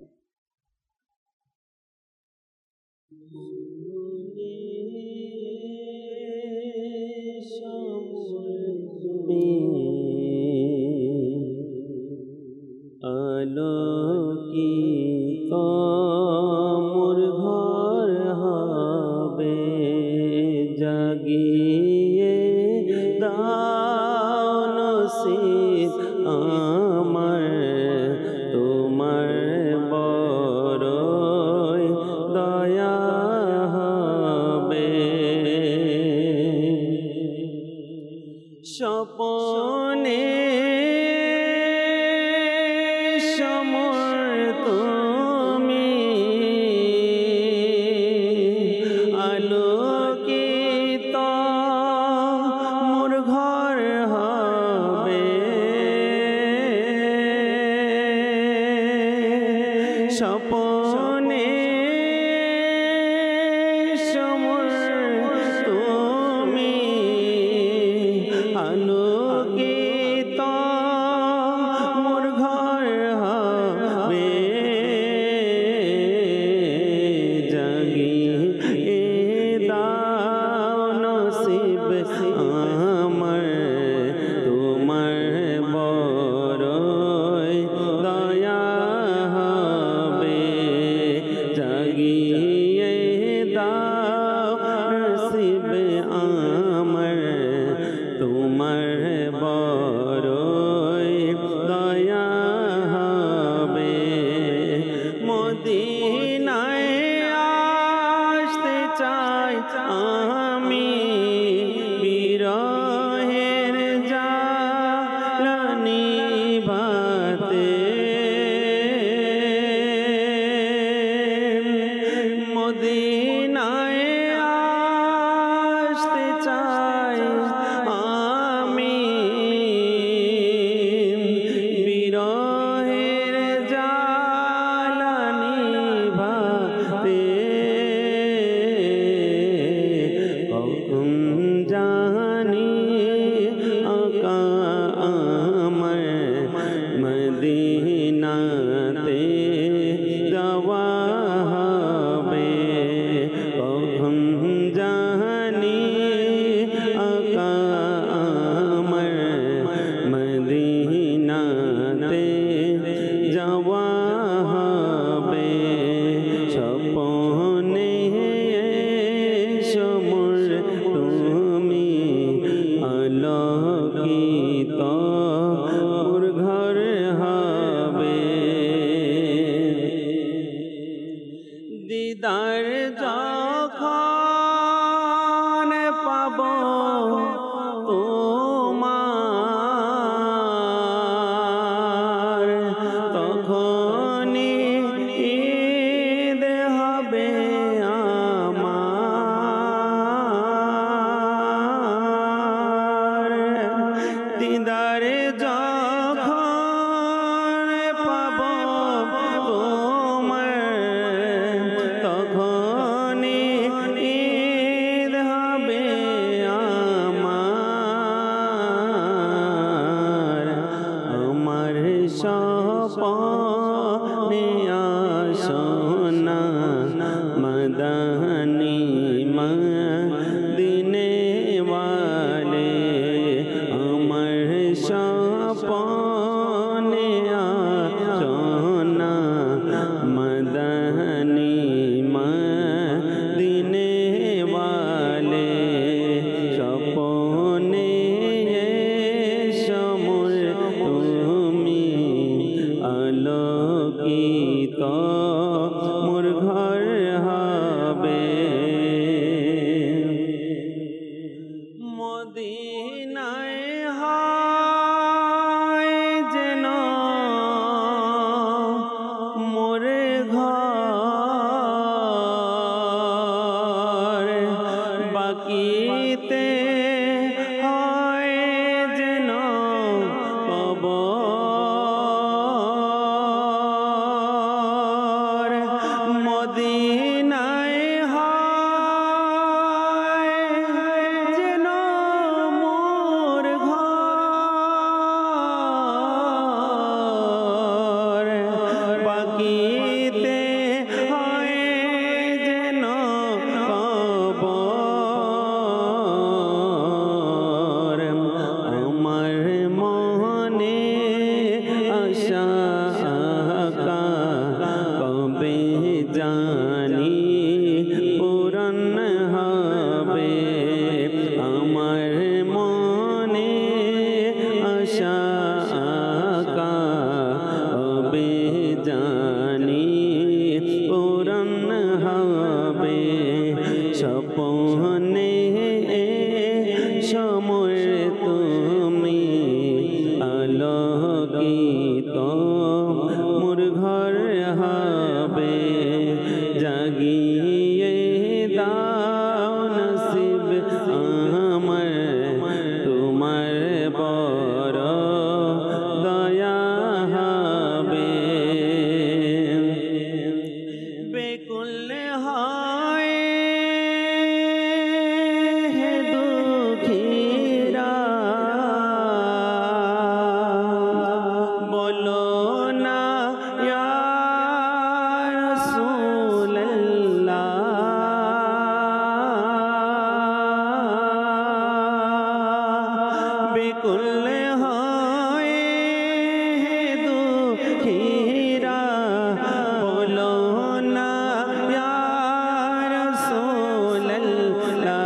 আলোকিত মোর ঘর হবে, জাগিয়ে দাও নসিব আমার, তোমার বড়ই দয়া হবে। স্বপনে সমর তুমি, আলোকিত মোর ঘর হবে, স্বপনে সমর তুমি, আলোকিত মোর ঘর হবে, জাগিয়ে দাও নসিব আমার, তোমার বড়ই দয়া হবে, জাগিয়ে দাও নসিব আমার, তোমার বড়ই দয়া হবে। মদিনায় আসতে চাই আমি, বিরহের জ্বালা নিভাতে, মদিনায় আসতে চাই আমি, বিরহের জ্বালা নিভাতে, কখন জানি আকা আমার মদিনাতে যাওয়া হবে, কখন জানি আকা আমার মদিনাতে যাওয়া হবে, স্বপনে সমর তুমি, আলোকিত মোর ঘর হবে। দিদার যখন পাব তোমার, তখনই ঈদ হবে আমার। দিদার যখন পাব তোমার, তখনই ঈদ হবে আমার। আমার স্বপনে আসনা মদনী মদিনে ওয়ালে, আমার স্বপনে আসনা মদনী মদিনে ওয়ালে, স্বপনে সমর তুমি, আলোকিত বিকুল হয় দুঃখীরা বলো না ইয়া রাসূলুল্লাহ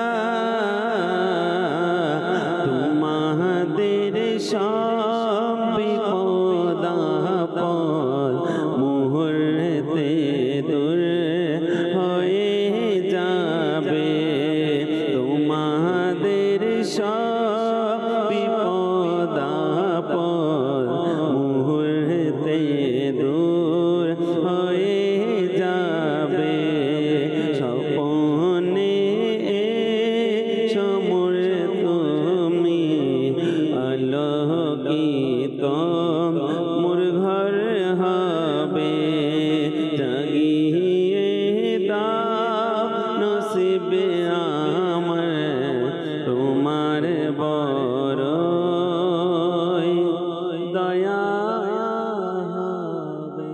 তোমাদের সব বিপদ আপদ মুহূর্তে দূর হয়ে যাবে তোমাদের সব বিপদ আপদ মুহূর্তে দূর হয়ে যাবে স্বপনে সমর তুমি আলোকিত মোর ঘর হবে জাগিয়ে দাও নসিবে আমার তোমার বড় দয়া হবে।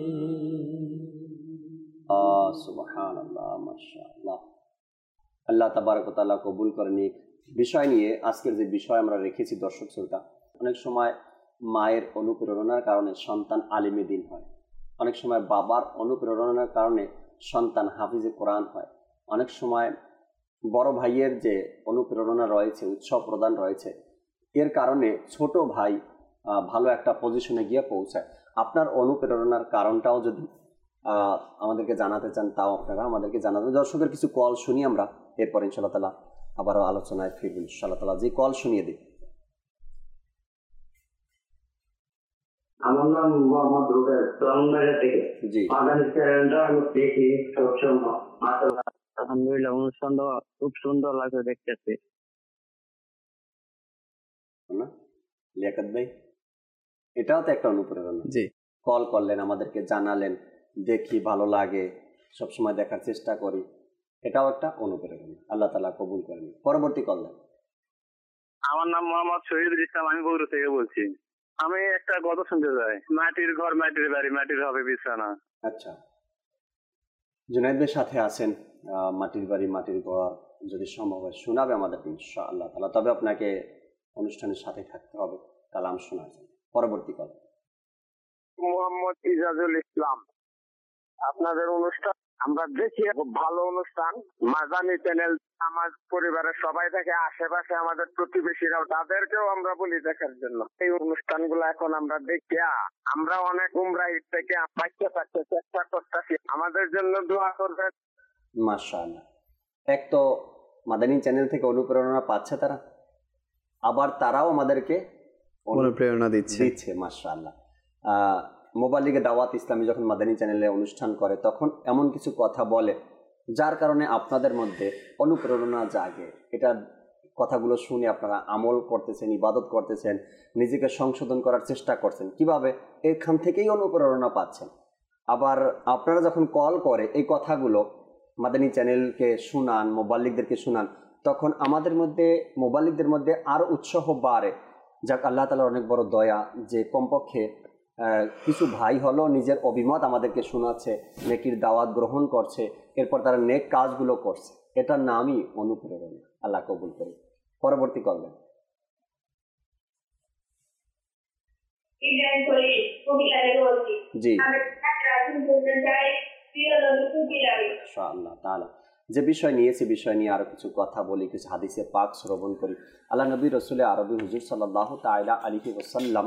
সুবহানাল্লাহ, মাশাআল্লাহ। আল্লাহ তাবারক ওয়া তাআলা কবুল করে নিক। বিষয় নিয়ে আজকের যে বিষয় আমরা রেখেছি দর্শক শ্রোতা, অনেক সময় মায়ের অনুপ্রেরণার কারণে সন্তান আলিমে দ্বীন হয়, অনেক সময় বাবার অনুপ্রেরণার কারণে সন্তান হাফিজে কোরআন হয়, অনেক সময় বড় ভাইয়ের যে অনুপ্রেরণা রয়েছে, উৎসাহ প্রদান রয়েছে, এর কারণে ছোট ভাই ভালো একটা পজিশনে গিয়ে পৌঁছায়। আপনার অনুপ্রেরণার কারণটাও যদি আমাদেরকে জানাতে চান তাও আপনারা আমাদেরকে জানাবেন। দর্শকের কিছু কল শুনি আমরা, এরপর ইনশাআল্লাহ তাআলা আবারও আলোচনায় ফিরব ইনশাআল্লাহ তাআলা। যে কল শুনিয়ে দিই। আমার নাম মোহাম্মদ রুবেল, রংবাড়িয়া থেকে। জি, বাঙালি চ্যানেলটা আমি দেখি সবসময়। মাশাআল্লাহ, আলহামদুলিল্লাহ, অনুষ্ঠানটা খুব সুন্দর লাগে দেখতেছি। না লিয়াকত ভাই, এটাও তো একটা অনুপ্রেরণা। জি, কল করলেন, আমাদেরকে জানালেন, দেখি ভালো লাগে, সবসময় দেখার চেষ্টা করি, এটাও একটা অনুপ্রেরণা। আল্লাহ তাআলা কবুল করেন। পরবর্তী কল দেন। আমার নাম মোহাম্মদ শহীদুল ইসলাম, আমি বগুড়া থেকে বলছি। আমি একটা কথা শুনতে চাই, মাটির ঘর মাটির বাড়ি মাটির হবে বিছানা। আচ্ছা, জুনায়েদ ভাই সাথে আছেন, মাটির বাড়ি মাটির ঘর যদি সম্ভব হয় শোনাবে আমাদেরকে ইনশাআল্লাহ তাআলা। তবে আপনাকে অনুষ্ঠানের সাথে থাকতে হবে, কালাম শোনাচ্ছেন। পরবর্তী কল। মোহাম্মদ ইজাজুল ইসলাম, আপনাদের অনুষ্ঠান আমরা দেখি, খুব ভালো অনুষ্ঠান। মাদানী চ্যানেল আমার পরিবারের সবাই দেখে, আশেপাশে আমাদের প্রতিবেশীরাও, তাদেরকেও আমরা বলি দেখার জন্য। এই অনুষ্ঠানগুলো এখন আমরা দেখি, আমরা অনেক উমরাহ থেকে বাঁচতে থাকতে চেষ্টা করতেছি। আমাদের জন্য দোয়া করবেন। মাশাআল্লাহ, এক তো মাদানী চ্যানেল থেকে অনুপ্রেরণা পাচ্ছে তারা, আবার তারাও আমাদেরকে অনুপ্রেরণা দিচ্ছে। মাশাআল্লাহ। মোবাইল লিগে দাওয়াত ইসলামী যখন মাদানী চ্যানেলে অনুষ্ঠান করে তখন এমন কিছু কথা বলে যার কারণে আপনাদের মধ্যে অনুপ্রেরণা জাগে। এটা কথাগুলো শুনে আপনারা আমল করতেছেন, ইবাদত করতেছেন, নিজেকে সংশোধন করার চেষ্টা করছেন। কিভাবে? এখান থেকেই অনুপ্রেরণা পাচ্ছেন। আবার আপনারা যখন কল করে এই কথাগুলো মাদানী চ্যানেলকে শুনান, মোবাল্লিকদেরকে শুনান, তখন আমাদের মধ্যে, মোবাল্লিকদের মধ্যে আরও উৎসাহ বাড়ে। যাক, আল্লাহ তাআলার অনেক বড় দয়া যে কমপক্ষে কিছু ভাই হলো নিজের অভিমত আমাদেরকে শোনাচ্ছে, নেকির দাওয়াত গ্রহণ করছে, এরপর তারা নেক কাজগুলো করছে। এটার নামই অনুপ্রেরণা। আল্লাহ কবুল করে। পরবর্তী করবেন। জি, ইনশাআল্লাহ তাআলা যে বিষয় নিয়েছি, বিষয় নিয়ে আরো কিছু কথা বলি, কিছু হাদিসে পাক শ্রবণ করি। আল্লাহ নবী রসুল আরবি হুজুর সাল্লাল্লাহু তাআলা আলাইহি ওয়াসাল্লাম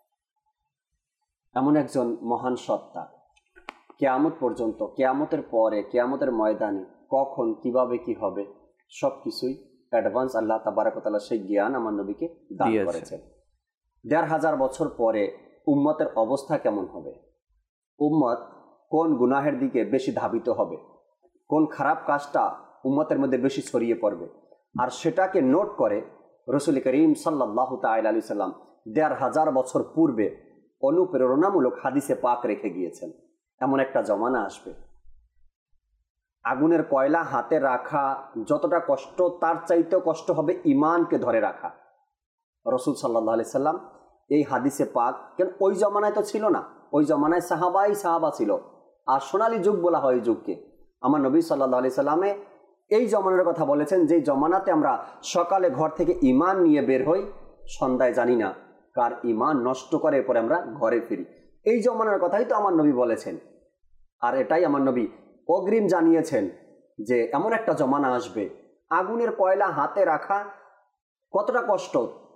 এমন একজন মহান সত্তা, কিয়ামত পর্যন্ত, কিয়ামতের পরে, কিয়ামতের ময়দানে কখন কিভাবে কি হবে সব কিছুই অ্যাডভান্স আল্লাহ তাবারক ওয়া তাআলা সেই জ্ঞান আমার নবীকে দান করেছেন। ১৫০০ বছর পরে উম্মতের অবস্থা কেমন হবে, উম্মত কোন গুনাহের দিকে বেশি ধাবিত হবে, কোন খারাপ কাজটা উম্মতের মধ্যে বেশি ছড়িয়ে পড়বে, আর সেটাকে নোট করে রসুল করিম সাল্লাল্লাহু তাআলা আলাইহি সাল্লাম ১৫০০ বছর পূর্বে অনুপ্রেরণামূলক হাদিসে পাক রেখে গিয়েছেন। এমন একটা জমানা আসবে, আগুনের কয়লা হাতে রাখা যতটা কষ্ট, তার চাইতে কষ্ট হবে ইমানকে ধরে রাখা। রসুল সাল্লাল্লাহু আলাইহি সাল্লাম এই হাদিসে পাক, কেন ওই জমানায় তো ছিল না, ওই জমানায় সাহাবা ছিল, আর সোনালী যুগ বলা হয় যুগকে। আমার নবী সাল্লাল্লাহু আলাইহি সাল্লামে এই জমানার কথা বলেছেন, যেই জমানাতে আমরা সকালে ঘর থেকে ইমান নিয়ে বের হই, সন্ধ্যায় জানি না কার ইমান নষ্ট করে পরে আমরা ঘরে ফিরি। এই জমানার কথাই তো আমার নবী বলেছেন, আর এটাই আমার নবী অগ্রিম জানিয়েছেন যে এমন একটা জমানা আসবে, আগুনের কয়লা হাতে রাখা কতটা কষ্ট,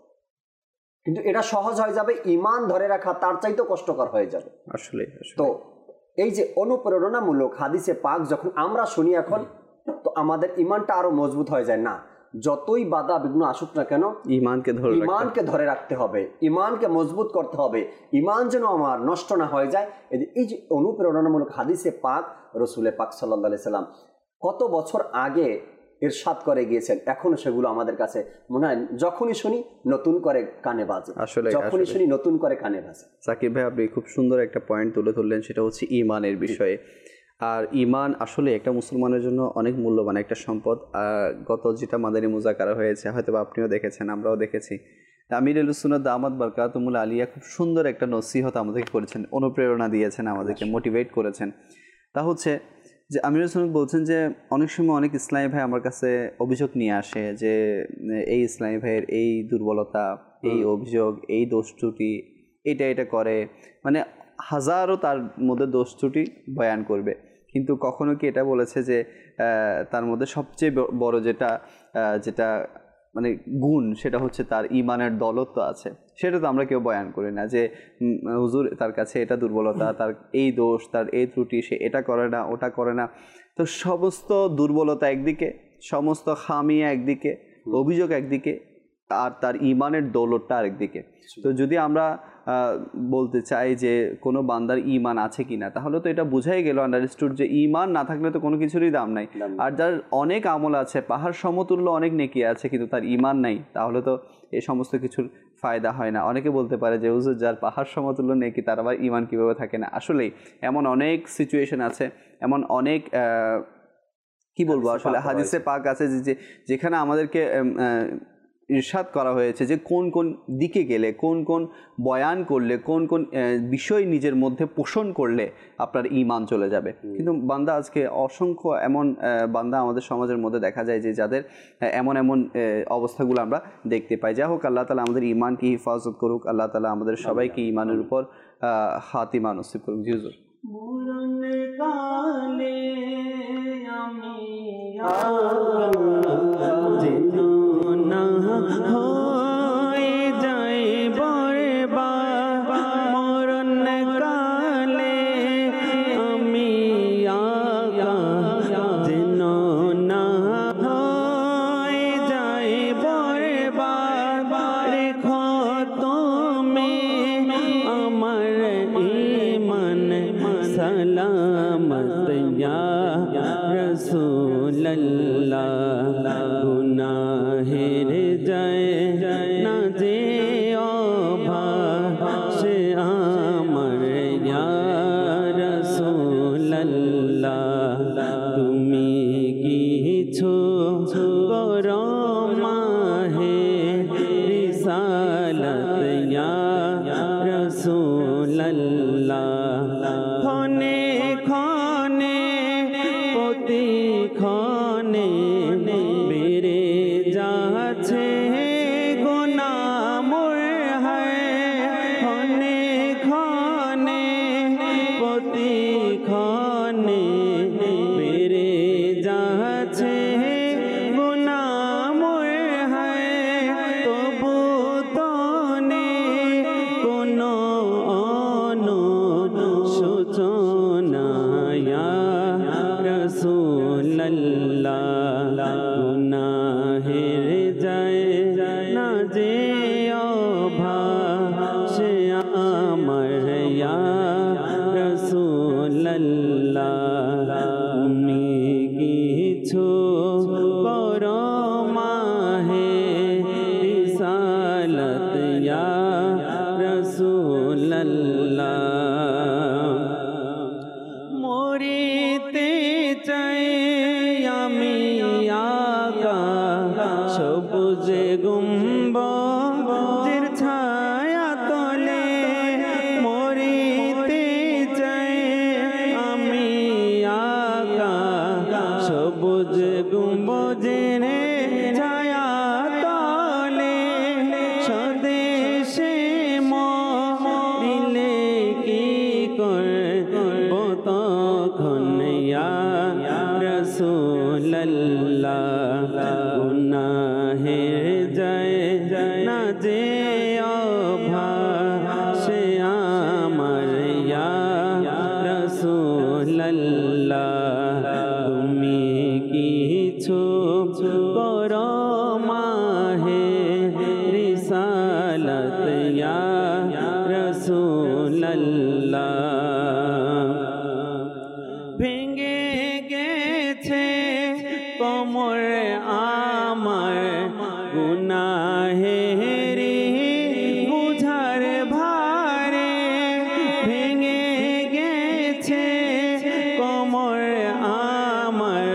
কিন্তু এটা সহজ হয়ে যাবে, ইমান ধরে রাখা তার চাইতে কষ্টকর হয়ে যাবে। আসলে তো এই যে অনুপ্রেরণামূলক হাদিসে পাক যখন আমরা শুনি এখন, তো আমাদের ইমানটা আরো মজবুত হয়ে যায়। না, যতই বাধা বিঘ্ন আসুক না কেন ইমানকে ধরে রাখতে হবে, ইমানকে মজবুত করতে হবে, ইমান যেন আমার নষ্ট না হয়ে যায়। এই যে অনুপ্রেরণামূলক হাদিসে পাক, রসুলে পাক সাল্লাল্লাহু আলাইহি সাল্লাম কত বছর আগে ইরশাদ করে গিয়েছেন, এখনো সেগুলো আমাদের কাছে মনে হয় যখনই শুনি নতুন করে কানে বাজে, যখনই শুনি নতুন করে কানে বাজে। সাকিব ভাই, আপনি খুব সুন্দর একটা পয়েন্ট তুলে ধরলেন, সেটা হচ্ছে ইমানের বিষয়ে। আর ইমান আসলে একটা মুসলমানের জন্য অনেক মূল্যবান একটা সম্পদ। গত যেটা মাদানী মুজাকারা হয়েছে, হয়তো আপনিও দেখেছেন, আমরাও দেখেছি, আমির আহলুস সুন্নাহ দামাত বারকাতুহুল আলিয়া খুব সুন্দর একটা নসিহত আমাদেরকে করেছেন, অনুপ্রেরণা দিয়েছেন, আমাদেরকে মোটিভেট করেছেন। তা হচ্ছে যে আমির আহলুস সুন্নাহ বলছেন যে অনেক সময় অনেক ইসলামী ভাই আমার কাছে অভিযোগ নিয়ে আসে যে এই ইসলামী ভাইয়ের এই দুর্বলতা, এই অভিযোগ, এই দোষ ত্রুটি, এটা করে, মানে হাজারো তার মধ্যে দোষ ত্রুটি বয়ান করবে, কিন্তু কখনো কি এটা বলেছে যে তার মধ্যে সবচেয়ে বড় যেটা মানে গুণ, সেটা হচ্ছে তার ইমানের দৌলত আছে। সেটা তো আমরা কেউ বয়ান করি না যে হুজুর তার কাছে এটা দুর্বলতা, তার এই দোষ, তার এই ত্রুটি, সে এটা করে না, ওটা করে না। তো সমস্ত দুর্বলতা একদিকে, সমস্ত খামিয়া একদিকে, অভিযোগ একদিকে, আর তার ইমানের দৌলতটা আরেকদিকে। তো যদি আমরা বলতে চাই যে কোনো বান্দার ইমান আছে কিনা, তাহলে তো এটা বোঝাই গেল, আন্ডারস্টুড যে ইমান না থাকলে তো কোনো কিছুরই দাম নাই। আর যার অনেক আমল আছে, পাহাড় সমতুল্য অনেক নেকি আছে, কিন্তু তার ইমান নাই, তাহলে তো এই সমস্ত কিছুর ফায়দা হয় না। অনেকে বলতে পারে যে হুজুর যার পাহাড় সমতুল্য নেকি তার আবার ইমান কীভাবে থাকে না। আসলেই এমন অনেক সিচুয়েশন আছে, এমন অনেক কি বলবো আসলে হাদিসে পাক আছে যেখানে আমাদেরকে ইরশাদ করা হয়েছে যে কোন কোন দিকে গেলে, কোন কোন বয়ান করলে, কোন কোন বিষয় নিজের মধ্যে পোষণ করলে আপনার ঈমান চলে যাবে। কিন্তু বান্দা আজকে অসংখ্য এমন বান্দা আমাদের সমাজের মধ্যে দেখা যায় যে যাদের এমন এমন অবস্থাগুলো আমরা দেখতে পাই। যাই হোক, আল্লাহ তাআলা আমাদের ঈমানকে হিফাজত করুক, আল্লাহ তাআলা আমাদের সবাইকে ঈমানের উপর খাতিমা নসিব করুক। জি হুজুর। সবুজ গুম্বজের ছায়া তলে অভাসে আমার ইয়া রাসূলুল্লাহ তুমি কিছু করো মাহে রিসালাত ইয়া রাসূলুল্লাহ ভেঙে গেছে কোমর আমার গুনাহেরি বুঝার ভারে ভেঙে গেছে কোমর আমার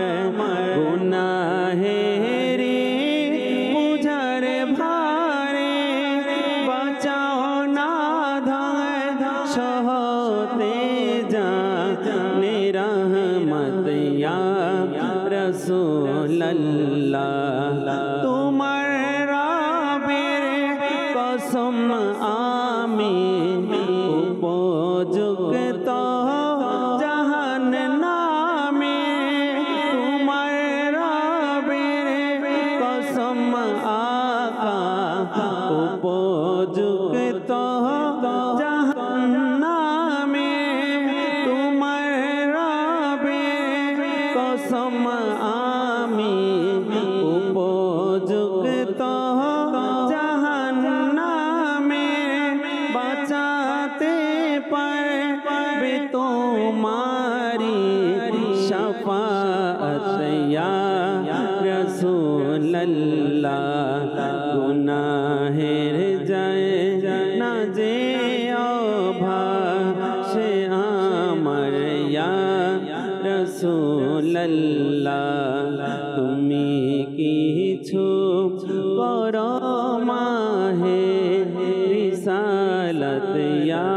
গুনাহেরি বুঝার ভারে বাঁচাও না সহতে জানে রহমত ইয়া রাসূলুল্লাহ তোমার রবের কসম আমি উপযুক্ত জাহান নামে তোমার রবের কসম আকা উপযুক্ত জাহান নামে তোমার রবের কসম আমি উপযুক্ত জাহান নামে বাঁচাতে পারবে তোমারি শাফাআত ইয়া রাসূলুল্লাহ গুনাহের যায় না যে অভাসে আমার ইয়া রাসূলুল্লাহ তুমি কিছু করো মাহে রিসালাত ইয়া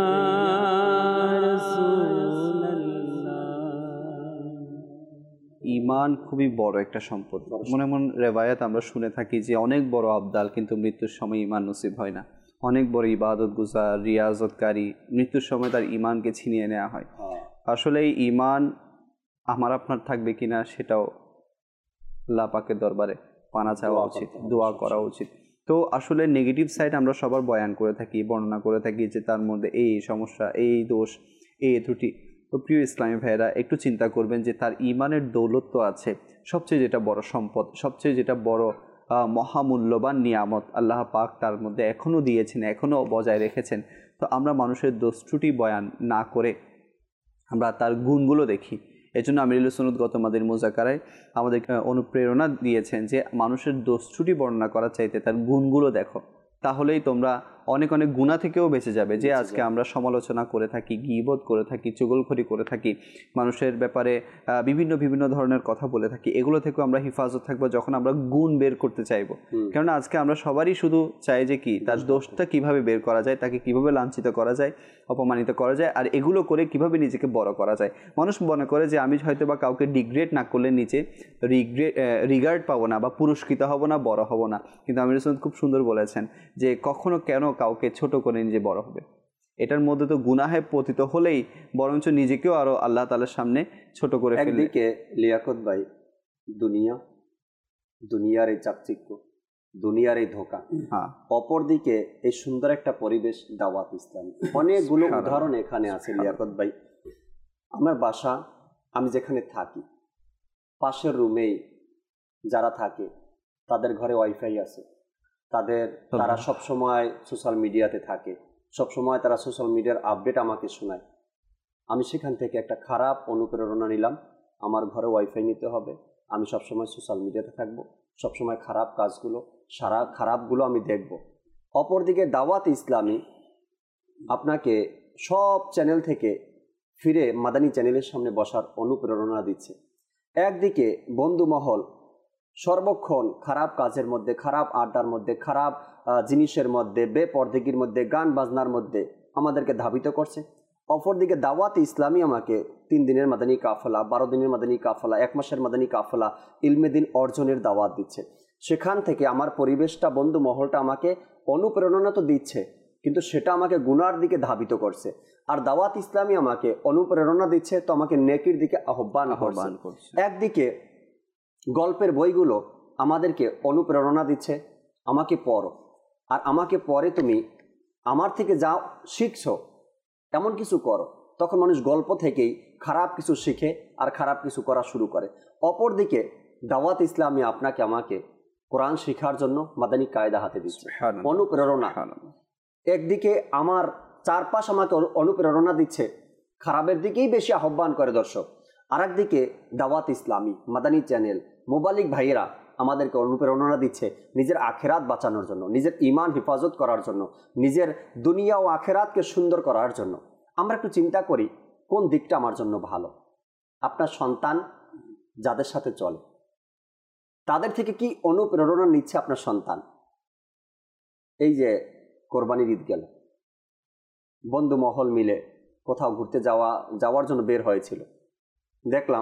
রাসূলুল্লাহ ঈমান খুবই বড় একটা সম্পদ। মনে মন রেওয়ায়াত আমরা শুনে থাকি যে অনেক বড় আবদাল কিন্তু মৃত্যুর সময় ঈমান নসিব হয় না। অনেক বড় ইবাদত গুজার রিয়াজতকারী মৃত্যুর সময় তার ঈমানকে ছিনিয়ে নেওয়া হয়। আসলে এই ঈমান আমার আপনার থাকবে কিনা সেটাও আল্লাহ পাকের দরবারে পানা চাওয়া উচিত, দোয়া করা উচিত। তো আসলে নেগেটিভ সাইড আমরা সবার বয়ান করে থাকি, বর্ণনা করে থাকি যে তার মধ্যে এই সমস্যা, এই দোষ, এই ত্রুটি। তো প্রিয় ইসলামী ভাইয়েরা একটু চিন্তা করবেন যে তার ঈমানের দৌলত তো আছে, সবচেয়ে যেটা বড় সম্পদ, সবচেয়ে যেটা বড় মহামূল্যবান নিয়ামত আল্লাহ পাক তার মধ্যে এখনও দিয়েছেন, এখনও বজায় রেখেছেন। তো আমরা মানুষের দোষ ত্রুটি বয়ান না করে আমরা তার গুণগুলো দেখি। এজন্য আমিরুল সুন্নাত গত মাদির মুযাকারায় আমাদের অনুপ্রেরণা দিয়েছেন যে মানুষের দোষ ত্রুটি বর্ণনা করার চাইতে তার গুণগুলো দেখো, তাহলেই তোমরা অনেক অনেক গুনাহ থেকেও বেঁচে যাবে। যে আজকে আমরা সমালোচনা করে থাকি, গীবত করে থাকি, চুগলখড়ি করে থাকি, মানুষের ব্যাপারে বিভিন্ন ধরনের কথা বলে থাকি, এগুলো থেকেও আমরা হিফাজত থাকবো যখন আমরা গুণ বের করতে চাইবো। কেননা আজকে আমরা সবারই শুধু চাই যে কি তার দোষটা কিভাবে বের করা যায়, তাকে কিভাবে লাঞ্ছিত করা যায়, অপমানিত করা যায়, আর এগুলো করে কিভাবে নিজেকে বড় করা যায়। মানুষ মনে করে যে আমি হয়তো বা কাউকে ডিগ্রেড না করলে নিচে রিগার্ড পাবো না বা পুরস্কৃত হব না, বড় হব না। কিন্তু আমিরুল সুন্নাত খুব সুন্দর বলেছেন যে কখনো কেন কাউকে ছোট করে নিজে বড় হবে। এটার মধ্যে তো গুনাহে পতিত হলেই বরঞ্চ নিজেকেও আরো আল্লাহ তাআলার সামনে ছোট করে ফেলবে। একদিকে লিয়াকত ভাই দুনিয়ার এই চাকচিক্য, দুনিয়ার এই ধোঁকা, অপরদিকে এই সুন্দর একটা পরিবেশ দাওয়াত ইসলাম। অনেকগুলো উদাহরণ এখানে আছে লিয়াকত ভাই। আমার বাসা, আমি যেখানে থাকি পাশের রুমেই যারা থাকে তাদের ঘরে ওয়াইফাই আছে, তারা সব সময় সোশ্যাল মিডিয়াতে থাকে, সব সময় তারা সোশ্যাল মিডিয়ার আপডেট আমাকে শোনায়। আমি সেখান থেকে একটা খারাপ অনুপ্রেরণা নিলাম, আমার ঘরে ওয়াইফাই নিতে হবে, আমি সবসময় সোশ্যাল মিডিয়াতে থাকবো, সবসময় খারাপ কাজগুলো, খারাপগুলো আমি দেখব। অপরদিকে দাওয়াত ইসলামী আপনাকে সব চ্যানেল থেকে ফিরে মাদানী চ্যানেলের সামনে বসার অনুপ্রেরণা দিচ্ছে। একদিকে বন্ধু মহল সর্বক্ষণ খারাপ কাজের মধ্যে, খারাপ আড্ডার মধ্যে, খারাপ জিনিসের মধ্যে, বেপরদেগির মধ্যে, গান বাজনার মধ্যে আমাদেরকে ধাবিত করছে। অপরদিকে দাওয়াত ইসলামী আমাকে 3 দিনের মাদানী কাফেলা, 12 দিনের মাদানী কাফেলা, 1 মাসের মাদানী কাফেলা, ইলমে দিন অর্জনের দাওয়াত দিচ্ছে। সেখান থেকে আমার পরিবেশটা, বন্ধু মহলটা আমাকে অনুপ্রেরণা তো দিচ্ছে, কিন্তু সেটা আমাকে গুনার দিকে ধাবিত করছে। আর দাওয়াত ইসলামী আমাকে অনুপ্রেরণা দিচ্ছে, তো আমাকে নেকির দিকে আহ্বান করছে। একদিকে গল্পের বইগুলো আমাদেরকে অনুপ্রেরণা দিচ্ছে, আমাকে পড়ো, আর আমাকে পরে তুমি আমার থেকে যা শিখছো এমন কিছু করো, তখন মানুষ গল্প থেকেই খারাপ কিছু শিখে আর খারাপ কিছু করা শুরু করে। অপরদিকে দাওয়াত ইসলামী আপনাকে আমাকে কোরআন শেখার জন্য মাদানী কায়দা হাতে দিচ্ছে, অনুপ্রেরণা। একদিকে আমার চারপাশ আমাকে অনুপ্রেরণা দিচ্ছে, খারাপের দিকেই বেশি আহ্বান করে দর্শক। আর একদিকে দাওয়াত ইসলামী মাদানী চ্যানেল মোবালিক ভাইয়েরা আমাদেরকে অনুপ্রেরণা দিচ্ছে নিজের আখেরাত বাঁচানোর জন্য, নিজের ঈমান হেফাজত করার জন্য, নিজের দুনিয়া ও আখেরাতকে সুন্দর করার জন্য। আমরা একটু চিন্তা করি কোন দিকটা আমার জন্য ভালো। আপনার সন্তান যাদের সাথে চলে তাদের থেকে কি অনুপ্রেরণা নিচ্ছে আপনার সন্তান? এই যে কোরবানির ঈদ গেল, বন্ধু মহল মিলে কোথাও ঘুরতে যাওয়ার জন্য বের হয়েছিল, দেখলাম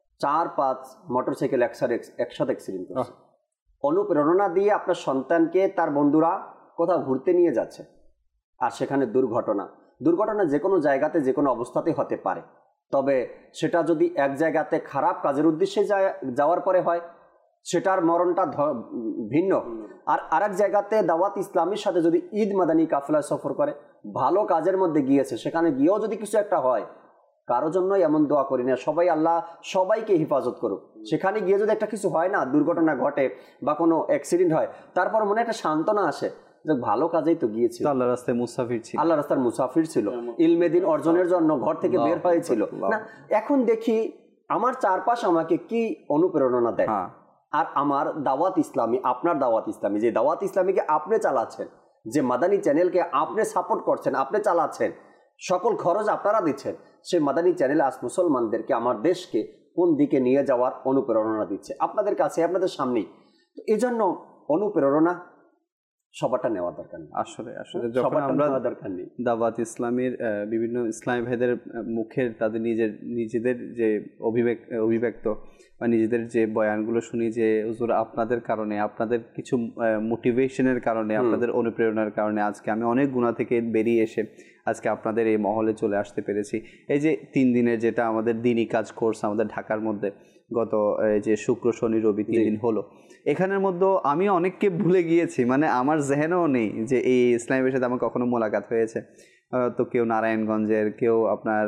4-5 মোটরসাইকেল একসাথে অ্যাক্সিডেন্ট করছে। অনুপ্রেরণা দিয়ে আপনার সন্তানকে তার বন্ধুরা কোথাও ঘুরতে নিয়ে যাচ্ছে, আর সেখানে দুর্ঘটনা যে কোনো জায়গাতে যে কোনো অবস্থাতেই হতে পারে। তবে সেটা যদি এক জায়গাতে খারাপ কাজের উদ্দেশ্যে যাওয়ার পরে হয়, সেটার মরণটা ভিন্ন। আর আরেক জায়গাতে দাওয়াত ইসলামীর সাথে যদি ঈদ মাদানী কাফেলা সফর করে, ভালো কাজের মধ্যে গিয়েছে, সেখানে গিয়েও যদি কিছু একটা হয়, কারো জন্যই এমন দোয়া করি না সবাই আল্লাহ সবাইকে হেফাজত করুক। সেখানে গিয়ে যদি একটা কিছু হয় না, দুর্ঘটনা ঘটে বা কোনো অ্যাক্সিডেন্ট হয়, তারপর মনে একটা সান্ত্বনা আসে যে ভালো কাজেই তো গিয়েছিল, আল্লাহর রাস্তায় মুসাফির ছিল, আল্লাহর রাস্তার মুসাফির ছিল, ইলমে দিন অর্জনের জন্য ঘর থেকে বের হয়েছিল না। এখন দেখি আমার চারপাশ আমাকে কি অনুপ্রেরণা দেয়। আর আমার দাওয়াত ইসলামী, আপনার দাওয়াত ইসলামী, যে দাওয়াত ইসলামীকে আপনি চালাচ্ছেন, যে মাদানী চ্যানেলকে আপনি সাপোর্ট করছেন, আপনি চালাচ্ছেন, সকল খরচ আপনারা দিচ্ছেন, সেই মাদানী চ্যানেল আজ মুসলমানদেরকে, আমার দেশকে কোন দিকে নিয়ে যাওয়ার অনুপ্রেরণা দিচ্ছে আপনাদের কাছে, আপনাদের সামনেই। তো এই জন্য অনুপ্রেরণা সবারটা নেওয়া দরকার নেই। আসলে যখন আমরা দাওয়াত ইসলামের বিভিন্ন ইসলামী ভাইদের মুখের তাদের নিজেদের যে অভিব্যক্ত বা নিজেদের যে বয়ানগুলো শুনি, যে হুজুর আপনাদের কারণে, আপনাদের কিছু মোটিভেশনের কারণে, আপনাদের অনুপ্রেরণার কারণে আজকে আমি অনেক গুনাহ থেকে বেরিয়ে এসে আজকে আপনাদের এই মহলে চলে আসতে পেরেছি। এই যে 3 দিনের যেটা আমাদের দিনই কাজ কোর্স আমাদের ঢাকার মধ্যে গত যে শুক্র শনি রবি 3 দিন হলো, এখানের মধ্যে আমি অনেককে ভুলে গিয়েছি, মানে আমার জেহেনেও নেই যে এই ইসলামের সাথে আমার কখনো মোলাকাত হয়েছে। তো কেউ নারায়ণগঞ্জের, কেউ আপনার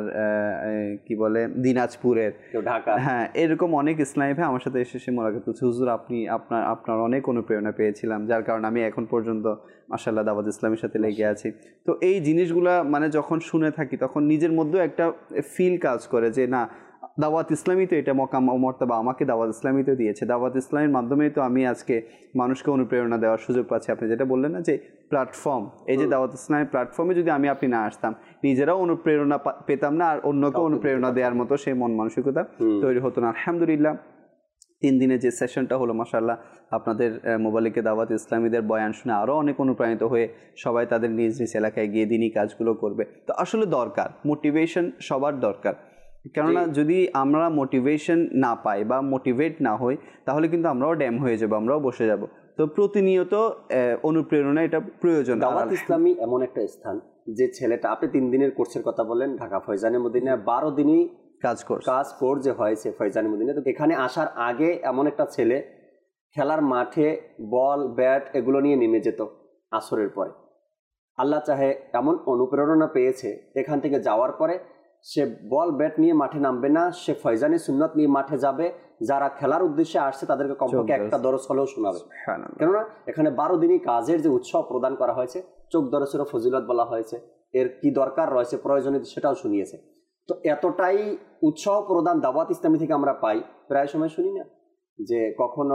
কি বলে দিনাজপুরের, কেউ ঢাকা, হ্যাঁ, এরকম অনেক ইসলামী ভাই আমার সাথে এসে মোলাকাত করছে। হুজুর আপনার অনেক অনুপ্রেরণা পেয়েছিলাম, যার কারণে আমি এখন পর্যন্ত মাশাআল্লাহ দাওয়াত ইসলামের সাথে লেগে আছি। তো এই জিনিসগুলা মানে যখন শুনে থাকি তখন নিজের মধ্যেও একটা ফিল কাজ করে যে না, দাওয়াত ইসলামী তো এটা মকাম ও মর্তবা আমাকে দাওয়াত ইসলামী তো দিয়েছে, দাওয়াত ইসলামের মাধ্যমেই তো আমি আজকে মানুষকে অনুপ্রেরণা দেওয়ার সুযোগ পাচ্ছি। আপনি যেটা বললেন না যে প্ল্যাটফর্ম, এই যে দাওয়াত ইসলামের প্ল্যাটফর্মে যদি আপনি না আসতাম, নিজেরাও অনুপ্রেরণা পেতাম না, আর অন্যকে অনুপ্রেরণা দেওয়ার মতো সেই মন মানসিকতা তৈরি হতো না। আলহামদুলিল্লাহ 3 দিনের যে সেশনটা হলো, মাশাআল্লাহ আপনাদের মোবালিকে দাওয়াত ইসলামীদের বয়ান শুনে আরও অনেক অনুপ্রাণিত হয়ে সবাই তাদের নিজ নিজ এলাকায় গিয়ে দিনই কাজগুলো করবে। তো আসলে দরকার মোটিভেশন, সবার দরকার। কেননা যদি আমরা মোটিভেশন না পাই বা মোটিভেট না হই, তাহলে কিন্তু আমরাও ড্যাম হয়ে যাবো, আমরাও বসে যাব। তো প্রতিনিয়ত অনুপ্রেরণা এটা প্রয়োজন। দাওয়াত ইসলামী এমন একটা স্থান, যে ছেলেটা আপনি 3 দিনের কোর্সের কথা বললেন, ঢাকা ফয়জানে মদিনা 12 দিনই কাজ কোর্স যে হয়েছে ফয়জানে মদিনা। তো এখানে আসার আগে এমন একটা ছেলে খেলার মাঠে বল ব্যাট এগুলো নিয়ে নেমে যেত আসরের পরে। আল্লাহ চাহে এমন অনুপ্রেরণা পেয়েছে, এখান থেকে যাওয়ার পরে সে বল ব্যাট নিয়ে মাঠে নামবে না, সে ফয়জানি সুন্নাত নিয়ে মাঠে যাবে। যারা খেলার উদ্দেশ্যে আসছে তাদেরকে কমপক্ষে একটা দরস হলেও শোনাবে। কেননা এখানে 12 দিনই কাজের যে উৎসাহ প্রদান করা হয়েছে, চোখ দরসেরও ফজিলত বলা হয়েছে, এর কি দরকার রয়েছে, প্রয়োজনীয় সেটাও শুনিয়েছে। তো এতটাই উৎসাহ প্রদান দাওয়াত ইসলামী থেকে আমরা পাই। প্রায় সময় শুনি না যে কখনো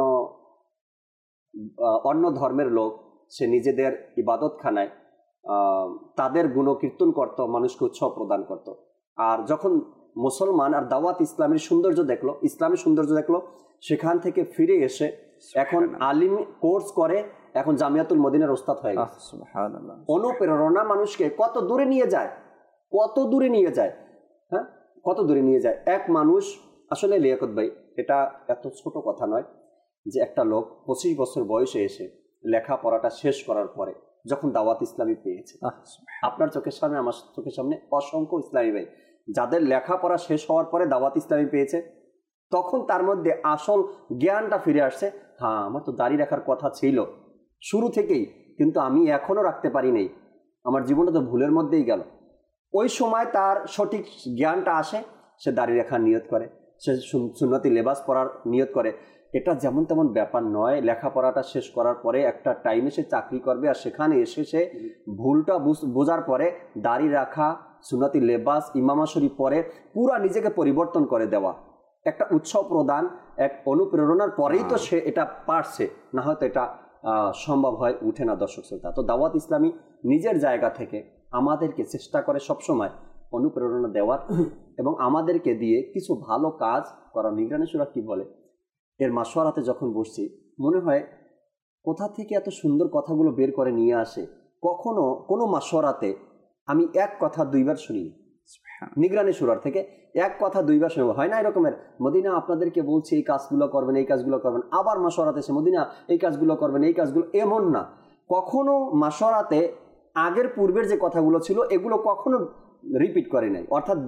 অন্য ধর্মের লোক সে নিজেদের ইবাদতখানায় তাদের গুণকীর্তন করত, মানুষকে উৎসাহ প্রদান করত। আর যখন মুসলমান আর দাওয়াত ইসলামের সৌন্দর্য দেখলো, ইসলামের সৌন্দর্য দেখলো, সেখান থেকে ফিরে এসে এখন আলিম কোর্স করে, এখন জামিয়াতুল মদিনার ওস্তাদ হয়ে গেছে। সুবহানাল্লাহ। অনুপ্রেরণা মানুষকে কত দূরে নিয়ে যায়, কত দূরে নিয়ে যায়, হ্যাঁ, কত দূরে নিয়ে যায়। এক মানুষ আসলে লিয়াকত ভাই, এটা এত ছোট কথা নয় যে একটা লোক 25 বছর বয়সে এসে লেখাপড়াটা শেষ করার পরে যখন দাওয়াত ইসলামী পেয়েছে, আপনার চোখের সামনে আমার চোখের সামনে অসংখ্য ইসলামী ভাই যাদের লেখাপড়া শেষ হওয়ার পরে দাওয়াত ইসলামী পেয়েছে, তখন তার মধ্যে আসল জ্ঞানটা ফিরে আসছে। হ্যাঁ, আমার তো দাড়ি রাখার কথা ছিল, শুরু থেকেই কিন্তু আমি এখনো রাখতে পারি নাই, আমার জীবনটা তো ভুলের মধ্যেই গেল। ওই সময় তার সঠিক জ্ঞানটা আসে, সে দাড়ি রাখার নিয়ত করে, সে সুন্নতি লেবাস পরার নিয়ত করে। এটা যেমন তেমন ব্যাপার নয়। লেখাপড়াটা শেষ করার পরে একটা টাইমে সে চাকরি করবে, আর সেখানে এসে সে ভুলটা বোঝার পরে দাড়ি রাখা, সুন্নতি লেবাস, ইমামা শরীফ পরে পুরা নিজেকে পরিবর্তন করে দেওয়া, একটা উৎসাহ প্রদান, এক অনুপ্রেরণার পরেই তো সে এটা পারছে, না হয়তো এটা সম্ভব হয় উঠে না। দর্শক শ্রোতা, তো দাওয়াত ইসলামী নিজের জায়গা থেকে আমাদেরকে চেষ্টা করে সবসময় অনুপ্রেরণা দেওয়ার এবং আমাদেরকে দিয়ে কিছু ভালো কাজ করা। নিগরানি সূরা কি বলে, এর মাশওয়ারাতে যখন বসছি মনে হয় কোথা থেকে এত সুন্দর কথাগুলো বের করে নিয়ে আসে। কখনো কোনো মাশওয়ারাতে আমি এক কথা দুইবার শুনিনি। নিগরানি সূরার থেকে এক কথা দুইবার শুনবো, হয় না এরকমের? মদিনা আপনাদেরকে বলছি এই কাজগুলো করবেন, এই কাজগুলো করবেন, আবার মাশওয়ারাতে এসে মদিনা এই কাজগুলো করবেন, এই কাজগুলো, এমন না। কখনো মাশওয়ারাতে আগের পূর্বের যে কথাগুলো ছিল এগুলো কখনো রিপিট করে নাই, অর্থাৎ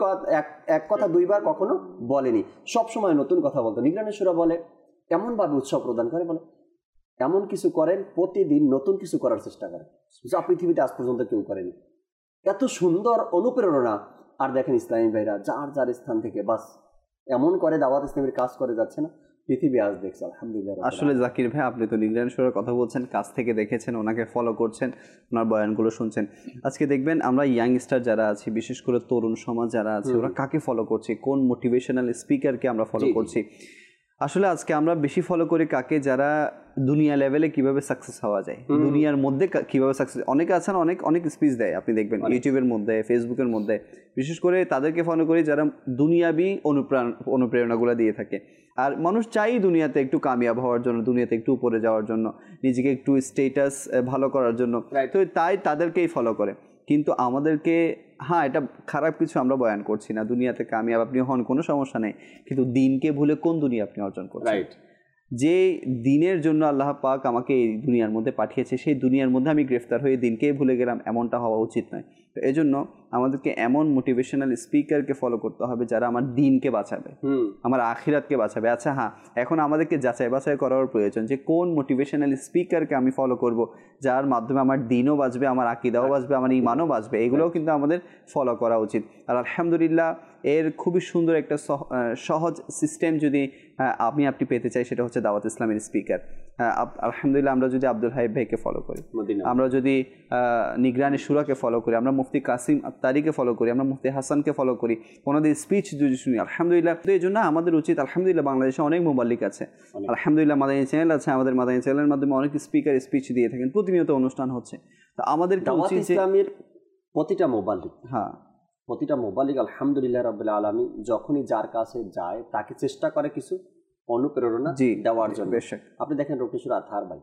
এক কথা দুইবার কখনো বলেনি, সবসময় নতুন কথা বলতো। নিগরানি সূরা বলে এমনভাবে উৎসাহ প্রদান করে, বলে এমন কিছু করেন প্রতিদিন নতুন কিছু করার চেষ্টা করেন যা পৃথিবীতে আজ পর্যন্ত কেউ করেনি। এত সুন্দর অনুপ্রেরণা। আর দেখেন ইসলামী ভাইরা যার যার স্থান থেকে বাস এমন করে দাওয়াত ইসলামের কাজ করে যাচ্ছে না, পৃথিবী আজ দেখছে আলহামদুলিল্লাহ। আসলে জাকির ভাই, আপনি তো নিগরানি সূরার কথা বলছেন, কাছ থেকে দেখেছেন, ওনাকে ফলো করছেন, ওনার বয়ানগুলো শুনছেন। আজকে দেখবেন আমরা ইয়াংস্টার যারা আছি, বিশেষ করে তরুণ সমাজ যারা আছে, ওরা কাকে ফলো করছে, কোন মোটিভেশনাল স্পিকারকে আমরা ফলো করছি। আসলে আজকে আমরা বেশি ফলো করি কাকে, যারা দুনিয়া লেভেলে কিভাবে সাকসেস হওয়া যায়, দুনিয়ার মধ্যে কিভাবে সাকসেস। অনেকে আছেন অনেক স্পিচ দেয়, আপনি দেখবেন ইউটিউবের মধ্যে, ফেসবুকের মধ্যে। বিশেষ করে তাদেরকে ফলো করি যারা দুনিয়াবি অনুপ্রেরণাগুলো দিয়ে থাকে। আর মানুষ চাই দুনিয়াতে একটু কামিয়াব হওয়ার জন্য, দুনিয়াতে একটু উপরে যাওয়ার জন্য, নিজেকে একটু স্টেটাস ভালো করার জন্য, তো তাই তাদেরকেই ফলো করে। কিন্তু আমাদেরকে, হ্যাঁ এটা খারাপ কিছু আমরা বয়ান করছি না, দুনিয়াতে কামিয়াব আপনি হন, কোনো সমস্যা নেই, কিন্তু দিনকে ভুলে কোন দুনিয়া আপনি অর্জন করছেন? যে দিনের জন্য আল্লাহ পাক আমাকে এই দুনিয়ার মধ্যে পাঠিয়েছে, সেই দুনিয়ার মধ্যে আমি গ্রেফতার হয়ে দিনকেই ভুলে গেলাম, এমনটা হওয়া উচিত নয়। তো এই জন্য আমাদেরকে এমন মোটিভেশনাল স্পিকারকে ফলো করতে হবে যারা আমার দিনকে বাঁচাবে, আমার আখিরাতকে বাঁচাবে। আচ্ছা হ্যাঁ, এখন আমাদেরকে যাচাই বাছাই করার প্রয়োজন যে কোন মোটিভেশনাল স্পিকারকে আমি ফলো করব, যার মাধ্যমে আমার দিনও বাঁচবে, আমার আকিদাও বাঁচবে, আমার ইমানও বাঁচবে। এগুলোও কিন্তু আমাদের ফলো করা উচিত। আর আলহামদুলিল্লাহ এর খুবই সুন্দর একটা সহজ সিস্টেম যদি আপনি পেতে চাই, সেটা হচ্ছে দাওয়াত ইসলামের স্পিকার। আলহামদুলিল্লাহ আমরা যদি আব্দুল হাইব ভাইকে ফলো করি, আমরা যদি নিগরানি সূরাকে ফলো করি, আমরা মুফতি কাসিম আত্তারিকে ফলো করি, আমরা মুফতি হাসানকে ফলো করি, ওনাদের স্পিচ যদি শুনি, আলহামদুলিল্লাহ। তো এই জন্য আমাদের উচিত, আলহামদুলিল্লাহ বাংলাদেশে অনেক মুবাল্লিক আছে, আলহামদুলিল্লাহ মাদানী চ্যানেল আছে, আমাদের মাদানী চ্যানেলের মাধ্যমে অনেক স্পিকার স্পিচ দিয়ে থাকেন, প্রতিনিয়ত অনুষ্ঠান হচ্ছে। তো আমাদের উচিত ইসলামের প্রতিটা মুবাল্লিক, প্রতিটা মুবাল্লিক আলহামদুলিল্লাহ রাব্বিল আলামিন যখনই যার কাছে যায় তাকে চেষ্টা করে কিছু অনুপ্রেরণা দেওয়ার জন্য। আপনি দেখেন রকিশুর আতহার ভাই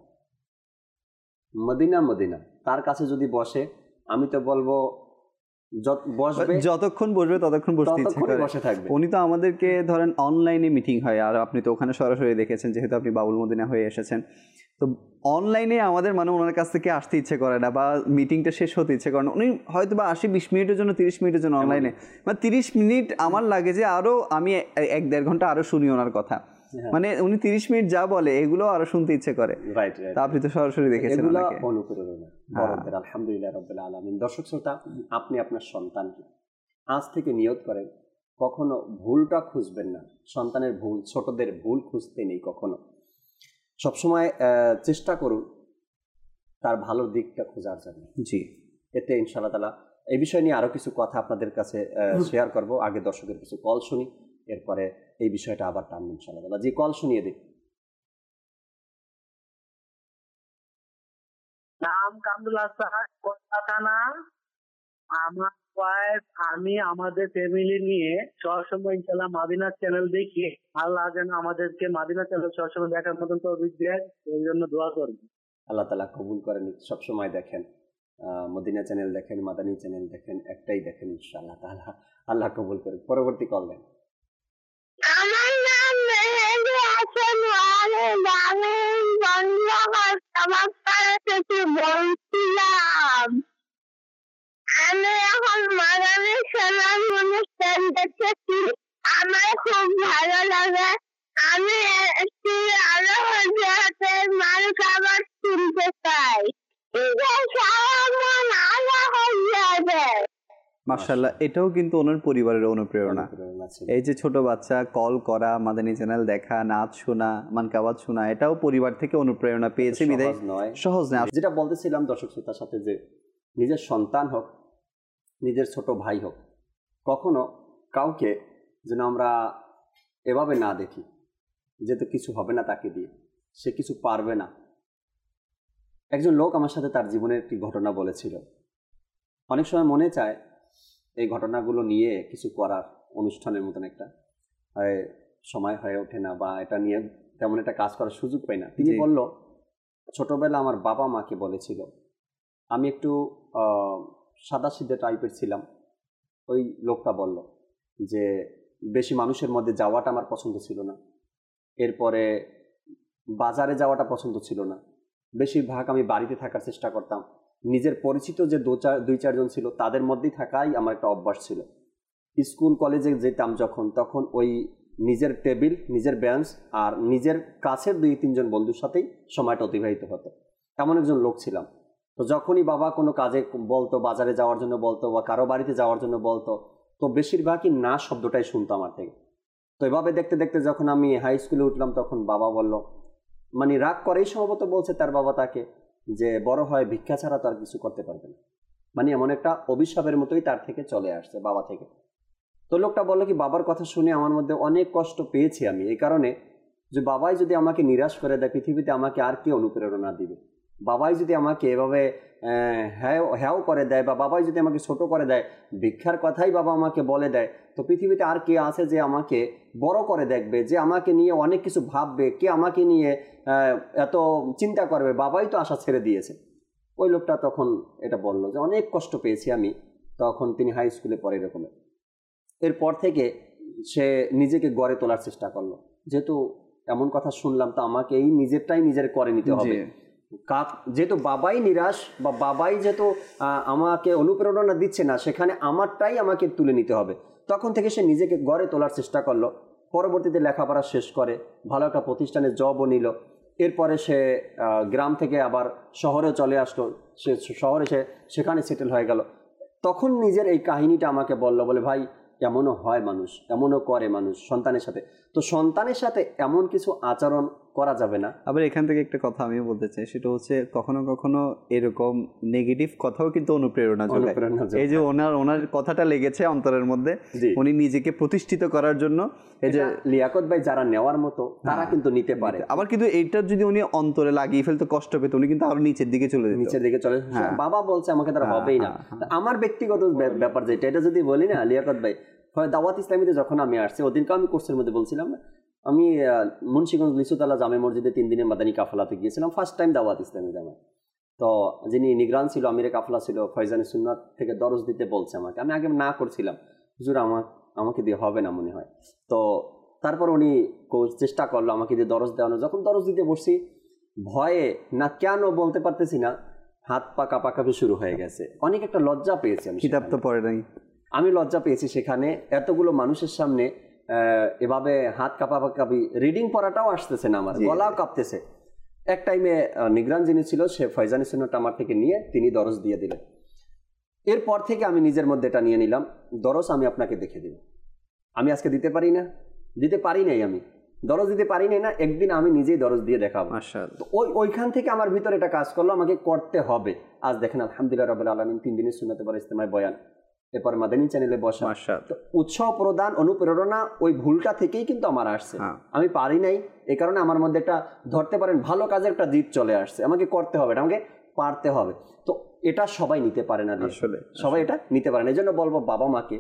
মদিনা তার কাছে যদি বসে, আমি তো বলবো যতক্ষণ বসবে ততক্ষণ বসতে ইচ্ছে করে, বসে থাকবে। উনি তো আমাদেরকে ধরেন অনলাইনে মিটিং হয়, আর আপনি তো ওখানে সরাসরি দেখেছেন, যেহেতু আপনি বাবুল মদিনা হয়ে এসেছেন, তো অনলাইনে আমাদের ওনার কাছ থেকে আসতে ইচ্ছে করে না, বা মিটিংটা শেষ হতে ইচ্ছে করে না। উনি হয়তো বা 20 মিনিটের জন্য, 30 মিনিটের জন্য অনলাইনে, মানে 30 মিনিট আমার লাগে যে আরো আমি 1-1.5 ঘন্টা আরো শুনি ওনার কথা। মানে উনি 30 মিনিট যা বলে এগুলো আরো শুনতে ইচ্ছে করে। তা আপনি তো সরাসরি দেখেছেন, আলহামদুলিল্লাহ রাব্বিল আলামিন। দর্শক শ্রোতা, আপনি আপনার সন্তানকে আজ থেকে নিয়ত করেন কখনো ভুলটা খুঁজবেন না। সন্তানের ভুল, ছোটদের ভুল খুঁজতে নেই কখনো, সবসময় চেষ্টা করুন তার ভালোর দিকটা খোঁজার জন্য। জি, এতে ইনশাআল্লাহ তাআলা এই বিষয় নিয়ে আরো কিছু কথা আপনাদের কাছে শেয়ার করব। আগে দর্শকের কিছু কল শুনি, এরপরে এই বিষয়টা আবার টানবো ইনশাআল্লাহ তাআলা। জি, কল শুনিয়ে দিই। নাম কামরুল হাসান, কলকাতা না। আমার ওয়াইফ, আমি আমাদের ফ্যামিলি নিয়ে সবসময় ইনশাআল্লাহ মাদিনা চ্যানেল দেখি। আল্লাহ যেন আমাদেরকে মাদিনা চ্যানেল সবসময় দেখার মতন তৌফিক দেয়, এর জন্য দোয়া করব। আল্লাহ তাআলা কবুল করেন। সবসময় দেখেন, মদিনা চ্যানেল দেখেন, মাদানী চ্যানেল দেখেন, একটাই দেখেন ইনশাআল্লাহ তাআলা। আল্লাহ কবুল করেন। পরবর্তী কল দেন। আমার নাম মেহেদি হাসান, আমি বন্ধুবান্ধব সবার থেকে বলছিলাম। আমি এখন মাদানী চ্যানেল অনুষ্ঠান দেখেছি, আমার খুব ভালো লাগে। আমি একটি আলো হজরতের মাল খাবার শুনতে চাই। ঈদের সারা মন আলা হইয়া যায়। মাশাআল্লাহ, এটাও কিন্তু ওনার পরিবারের অনুপ্রেরণা। এই যে ছোট বাচ্চা কল করা, মাদানী চ্যানেল দেখা, নাচ শোনা, মানকাবাত শোনা, এটাও পরিবার থেকে অনুপ্রেরণা পেয়েছে। বিদায় সহজ নয়। যেটা বলতেছিলাম দর্শক শ্রোতার সাথে, যে নিজের সন্তান হোক, নিজের ছোট ভাই হোক, কখনো কাউকে যেন আমরা এভাবে না দেখি যে তো কিছু হবে না তাকে দিয়ে, সে কিছু পারবে না। একজন লোক আমার সাথে তার জীবনের একটি ঘটনা বলেছিল। অনেক সময় মনে চায় এই ঘটনাগুলো নিয়ে কিছু করার, অনুষ্ঠানের মতন একটা সময় হয়ে ওঠে না, বা এটা নিয়ে তেমন একটা কাজ করার সুযোগ পাই না। তিনি বলল, ছোটবেলা আমার বাবা মাকে বলেছিল, আমি একটু সাদাসিধে টাইপের ছিলাম। ওই লোকটা বলল যে বেশি মানুষের মধ্যে যাওয়াটা আমার পছন্দ ছিল না, এরপরে বাজারে যাওয়াটা পছন্দ ছিল না, বেশিরভাগ আমি বাড়িতে থাকার চেষ্টা করতাম। নিজের পরিচিত যে দুই চারজন ছিল তাদের মধ্যেই থাকাই আমার একটা অভ্যাস ছিল। স্কুল কলেজে যেতাম যখন, তখন ওই নিজের টেবিল, নিজের বেঞ্চ আর নিজের কাছের 2-3 বন্ধুর সাথেই সময়টা অতিবাহিত হতো। এমন একজন লোক ছিলাম। তো যখনই বাবা কোনো কাজে বলতো, বাজারে যাওয়ার জন্য বলতো বা কারো বাড়িতে যাওয়ার জন্য বলতো, তো বেশিরভাগই না শব্দটাই শুনতো আমার থেকে। তো এভাবে দেখতে দেখতে যখন আমি হাই স্কুলে উঠলাম, তখন বাবা বলল, মানে রাগ করেই সম্ভবত বলছে তার বাবা তাকে, যে বড় হয় ভিক্ষা ছাড়া তো আর কিছু করতে পারবে না। মানে এমন একটা অভিশাপের মতোই তার থেকে চলে আসছে, বাবা থেকে। তো লোকটা বললো কি, বাবার কথা শুনে আমার মধ্যে অনেক কষ্ট পেয়েছি আমি, এই কারণে যে বাবাই যদি আমাকে নিরাশ করে দেয়, পৃথিবীতে আমাকে আর কে অনুপ্রেরণা দিবে? বাবাই যদি আমাকে এভাবে হ্যাও করে দেয়, বা বাবাই যদি আমাকে ছোট করে দেয়, ভিক্ষার কথাই বাবা আমাকে বলে দেয়, তো পৃথিবীতে আর কে আছে যে আমাকে বড় করে দেখবে, যে আমাকে নিয়ে অনেক কিছু ভাববে, কে আমাকে নিয়ে এত চিন্তা করবে? বাবাই তো আশা ছেড়ে দিয়েছে। ওই লোকটা তখন এটা বললো যে অনেক কষ্ট পেয়েছি আমি। তখন তিনি হাই স্কুলে পড়ে এরকমের। এরপর থেকে সে নিজেকে গড়ে তোলার চেষ্টা করলো। যেহেতু এমন কথা শুনলাম, তো আমাকে এই নিজেরটাই নিজের করে নিতে হবে। যেহেতু বাবাই নিরাশ, বা বাবাই যেহেতু আমাকে অনুপ্রেরণা দিচ্ছে না, সেখানে আমারটাই আমাকে তুলে নিতে হবে। তখন থেকে সে নিজেকে গড়ে তোলার চেষ্টা করলো। পরবর্তীতে লেখাপড়া শেষ করে ভালো একটা প্রতিষ্ঠানে জবও নিল। এরপরে সে গ্রাম থেকে আবার শহরে চলে আসলো। সে শহরে সেখানে সেটেল হয়ে গেল। তখন নিজের এই কাহিনীটা আমাকে বলল, বলে ভাই, এমনও হয় মানুষ, এমনও করে মানুষ সন্তানের সাথে। তো সন্তানের সাথে এমন কিছু আচরণ করা যাবে না। আবার এখান থেকে একটা কথা আমি বলতে চাই, সেটা হচ্ছে কখনো কখনো এরকম নেগেটিভ কথাও কিন্তু অনুপ্রেরণা যোগায়। এই যে ওনার কথাটা লেগেছে অন্তরের মধ্যে, উনি নিজেকে প্রতিষ্ঠিত করার জন্য, এই যে লিয়াকত ভাই যারা নেওয়ার মতো তারা কিন্তু নিতে পারে। আবার কিন্তু এইটা যদি উনি অন্তরে লাগিয়ে ফেলতো, কষ্ট পেত, উনি কিন্তু আরো নিচের দিকে চলে যেত। বাবা বলছে আমাকে তারা হবেই না। আমার ব্যক্তিগত ব্যাপার যেটা, এটা যদি বলি না লিয়াকত ভাই, দাওয়াত ইসলামীতে যখন আমি আসছি, ওদিনকে আমি কোর্সের মধ্যে বলছিলাম না, আমি মুন্সিগঞ্জ লিসুতলা জামে মসজিদে 3 দিনের মাদানী কাফলাতে গিয়েছিলাম, ফার্স্ট টাইম দাওয়াত ইসলামী জামাত। তো যিনি নিগরান ছিল, আমিরে কাফলা ছিল, ফয়জানি সুন্নাত থেকে দরজ দিতে বলছে আমাকে। আমি আগে না করছিলাম, হুজুর আমাকে দিয়ে হবে না মনে হয়। তো তারপর উনি চেষ্টা করলো আমাকে দিয়ে দরজ দেওয়ানো। যখন দরজ দিতে বসছি, ভয়ে না কেন বলতে পারতেছি না, হাত পা কাঁপাকাঁপি শুরু হয়ে গেছে। অনেক একটা লজ্জা পেয়েছি আমি। কিতাব তো পড়ে নাই, আমি লজ্জা পেয়েছি সেখানে এতগুলো মানুষের সামনে এভাবে হাত কাঁপাকাঁপি, রিডিং পড়াটাও আসতেছে না, আমার গলাও কাঁপতেছে। এক টাইমে নিগরান যিনি ছিল, সে ফয়জানি সুন্নাতটা আমার থেকে নিয়ে তিনি দরজ দিয়ে দিলেন। এরপর থেকে আমি নিজের মধ্যে এটা নিয়ে নিলাম, দরজ আমি আপনাকে দেখে দিব। আমি আজকে দিতে পারি নাই, আমি দরজ দিতে পারি না, একদিন আমি নিজেই দরজ দিয়ে দেখাবো। ওইখান থেকে আমার ভিতরে এটা কাজ করলো, আমাকে করতে হবে। আজ দেখেন আলহামদুলিল্লাহ রাব্বিল আলামিন 3 দিনের সুন্নাতে পর ইজতেমায় বয়ান, এরপর মাদানী চ্যানেলে বসা। তো উৎসাহ প্রদান, অনুপ্রেরণা ওই ভুলটা থেকেই কিন্তু আমার আসছে। আমি পারি নাই, এই কারণে আমার মধ্যে একটা ধরতে পারেন ভালো কাজের একটা জিদ চলে আসছে। আমাকে করতে হবে, আমাকে পারতে হবে। তো এটা সবাই নিতে পারে না, আসলে সবাই এটা নিতে পারে না। এই জন্য বলবো বাবা মাকে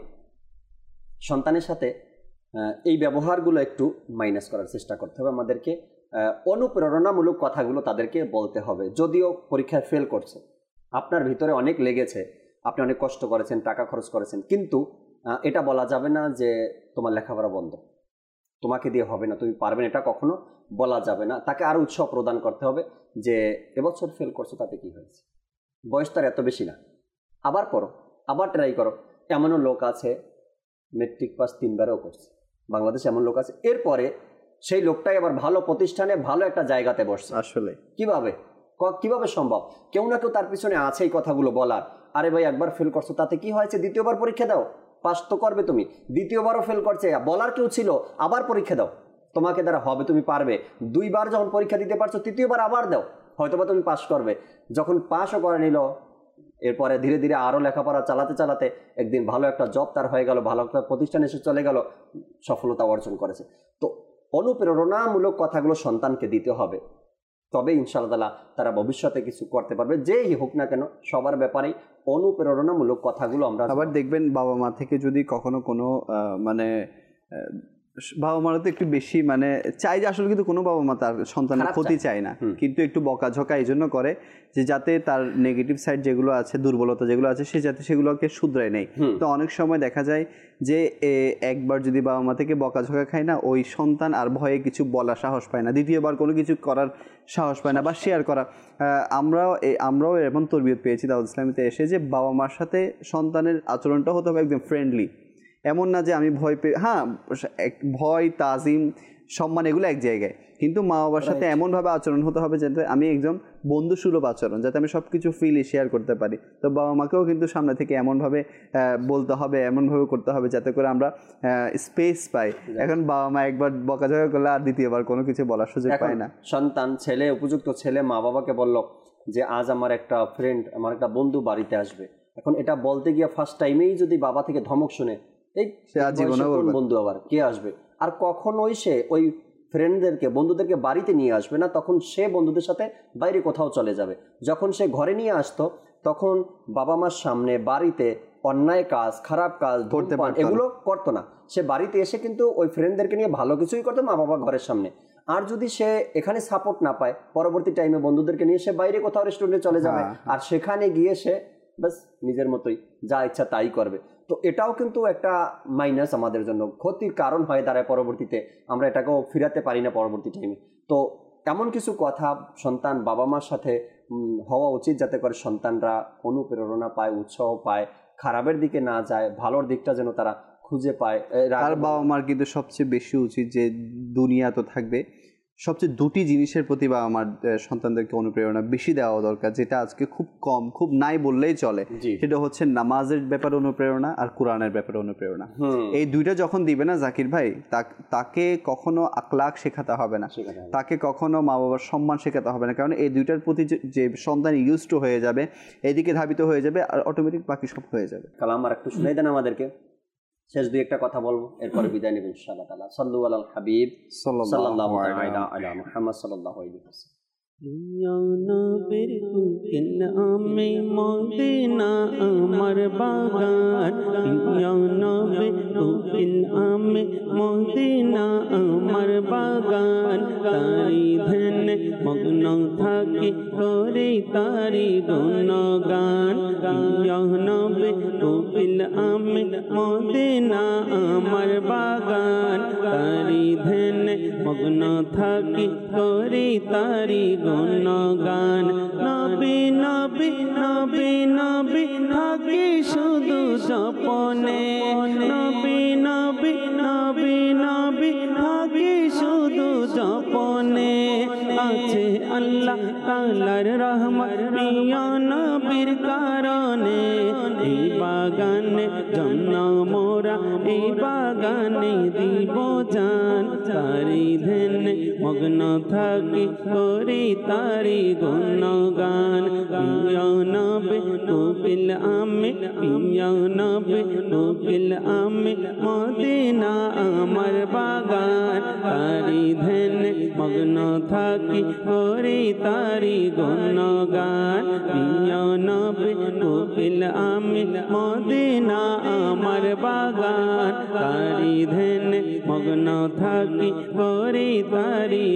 সন্তানের সাথে এই ব্যবহারগুলো একটু মাইনাস করার চেষ্টা করতে হবে। আমাদেরকে অনুপ্রেরণামূলক কথাগুলো তাদেরকে বলতে হবে। যদিও পরীক্ষায় ফেল করছে, আপনার ভিতরে অনেক লেগেছে, আপনি অনেক কষ্ট করেছেন, টাকা খরচ করেছেন, কিন্তু এটা বলা যাবে না যে তোমার লেখাপড়া বন্ধ, তোমাকে দিয়ে হবে না, তুমি পারবে না, এটা কখনো বলা যাবে না। তাকে আরও উৎসাহ প্রদান করতে হবে যে এবছর ফেল করছো, তাতে কি হয়েছে, বয়স তার এত বেশি না, আবার পড়ো, আবার ট্রাই করো। এমনও লোক আছে মেট্রিক পাস 3 বারেও করছে, বাংলাদেশে এমন লোক আছে। এরপরে সেই লোকটাই আবার ভালো প্রতিষ্ঠানে, ভালো একটা জায়গাতে বসছে। আসলে কিভাবে? কিভাবে সম্ভব? কেউ না কেউ তার পিছনে আছে এই কথাগুলো বলার। আরে ভাই একবার ফেল করছো তাতে কি হয়েছে, দ্বিতীয়বার পরীক্ষা দাও, পাস তো করবে তুমি। দ্বিতীয়বারও ফেল করছে, বলার কেউ ছিল, আবার পরীক্ষা দাও, তোমাকে দ্বারা হবে, তুমি পারবে। 2 বার যখন পরীক্ষা দিতে পারছো, তৃতীয়বার আবার দাও, হয়তোবা তুমি পাস করবে। যখন পাসও করে নিল, এরপরে ধীরে ধীরে আরও লেখাপড়া চালাতে চালাতে একদিন ভালো একটা জব তার হয়ে গেল, ভালো একটা প্রতিষ্ঠানে এসে চলে গেল, সফলতা অর্জন করেছে। তো অনুপ্রেরণামূলক কথাগুলো সন্তানকে দিতে হবে, তবে ইনশাআল্লাহ তারা ভবিষ্যতে কিছু করতে পারবে। যেই হোক না কেন সবার ব্যাপারেই অনুপ্রেরণামূলক কথাগুলো আমরা। আবার দেখবেন বাবা মা থেকে যদি কখনো কোনো মানে বাবা মারা তো একটু বেশি মানে চাই যে আসলে, কিন্তু কোনো বাবা মা তার সন্তানের ক্ষতি চায় না, কিন্তু একটু বকাঝকা এই জন্য করে যে যাতে তার নেগেটিভ সাইড যেগুলো আছে, দুর্বলতা যেগুলো আছে, সে যাতে সেগুলোকে শুধরায় নেয়। তো অনেক সময় দেখা যায় যে একবার যদি বাবা মা থেকে বকাঝকা খায় না, ওই সন্তান আর ভয়ে কিছু বলার সাহস পায় না, দ্বিতীয়বার কোনো কিছু করার সাহস পায় না বা শেয়ার করা। আমরাও এমন তরবিয়ত পেয়েছি দাউদ ইসলামীতে এসে, যে বাবা মার সাথে সন্তানের আচরণটা হতে হবে একদম ফ্রেন্ডলি। এমন না যে আমি ভয় পেয়ে, হ্যাঁ ভয়, তাজিম, সম্মান এগুলো এক জায়গায়, কিন্তু মা বাবার সাথে এমনভাবে আচরণ হতে হবে যাতে আমি একদম বন্ধুসুলভ আচরণ, যাতে আমি সব কিছু ফ্রিলি শেয়ার করতে পারি। তো বাবা মাকেও কিন্তু সামনে থেকে এমনভাবে বলতে হবে, এমনভাবে করতে হবে যাতে করে আমরা স্পেস পাই। এখন বাবা মা একবার বকাঝকা করলে আর দ্বিতীয়বার কোনো কিছু বলার সুযোগ পায় না। সন্তান, ছেলে, উপযুক্ত ছেলে মা বাবাকে বলল যে আজ আমার একটা ফ্রেন্ড, আমার একটা বন্ধু বাড়িতে আসবে। এখন এটা বলতে গিয়ে ফার্স্ট টাইমেই যদি বাবা থেকে ধমক শুনে, এই বন্ধু আবার কে আসবে, আর কখনোই সে ওই ফ্রেন্ডদেরকে, বন্ধুদেরকে বাড়িতে নিয়ে আসবে না, তখন সে বন্ধুদের সাথে বাইরে কোথাও চলে যাবে। যখন সে ঘরে নিয়ে আসতো, তখন বাবা মার সামনে বাড়িতে অন্যায় কাজ, খারাপ কাজ, ধূমপান এগুলো করতো না। সে বাড়িতে এসে কিন্তু ওই ফ্রেন্ডদেরকে নিয়ে ভালো কিছুই করতো মা বাবা ঘরের সামনে। আর যদি সে এখানে সাপোর্ট না পায়, পরবর্তী টাইমে বন্ধুদেরকে নিয়ে সে বাইরে কোথাও রেস্টুরেন্টে চলে যাবে, আর সেখানে গিয়ে সে বাস নিজের মতোই যা ইচ্ছা তাই করবে। তো এটাও কিন্তু একটা মাইনাস, আমাদের জন্য ক্ষতির কারণ হয়ে দাঁড়ায় পরবর্তীতে, আমরা এটাকেও ফিরাতে পারি না পরবর্তী টাইমে। তো এমন কিছু কথা সন্তান বাবা মার সাথে হওয়া উচিত, যাতে করে সন্তানরা অনুপ্রেরণা পায়, উৎসাহ পায়, খারাপের দিকে না যায়, ভালোর দিকটা যেন তারা খুঁজে পায়। আর বাবা মার কিন্তু সবচেয়ে বেশি উচিত যে দুনিয়া তো থাকবে, সবচেয়ে 2টি জিনিসের প্রতি বাবা মার সন্তানদেরকে অনুপ্রেরণা বেশি দেওয়া দরকার, যেটা আজকে খুব কম, খুব নাই বললেই চলে। সেটা হচ্ছে নামাজের ব্যাপারে অনুপ্রেরণা আর কোরআনের ব্যাপারে অনুপ্রেরণা। এই 2টা যখন দিবে না জাকির ভাই, তাকে কখনো আখলাক শেখাতে হবে না, তাকে কখনো মা বাবার সম্মান শেখাতে হবে না, কারণ এই 2টার প্রতি যে সন্তান ইউজ টু হয়ে যাবে, এদিকে ধাবিত হয়ে যাবে, আর অটোমেটিক বাকি সব হয়ে যাবে। কালাম আর একটু শুনাই দেন আমাদেরকে, শেষ 2-1টা কথা বলবো, এরপরে বিদায় নেব ইনশাআল্লাহ তাআলা। সাল্লু আলাল হাবিব সাল্লাল্লাহু তাআলা আলা মুহাম্মদ সাল্লাল্লাহু আলাইহি ওয়াসাল্লাম। ইয়া নবীর কুকিন আমি মদিনা আমার বাগান, ইয়া নবীর কুকিন আমি মদিনা আমার বাগান, তারি ধ্যানে মগ্ন থাকি করি তারি গুণগান, ইয়া নবীর কুকিন আমি মদিনা আমার বাগান, তারি ধ্যানে মগ্ন থাকি করি তারি গুণগান। নবী নবী নবী নবী থাকি শুধু স্বপনে, নবী নবী নবী নবী থাকি শুধু স্বপনে, আছে আল্লাহ তাআলার রহমত প্রিয় নবীর কারণে, এই বাগানে জন্ম মোরা, এই বাগানে দিব জান, তারি ধ্যানে মগ্ন থাকি করি তারি গুণগান, প্রিয় নবী কুকিল আমি, প্রিয় নবী কুকিল আমি মদিনা আমার বাগান, তারি ধ্যানে মগ্ন থাকি করি তারি গুণগান, প্রিয় নবী কুকিল আমি মদিনা আমার বাগান, তারি ধ্যানে মগ্ন থাকি করি তারি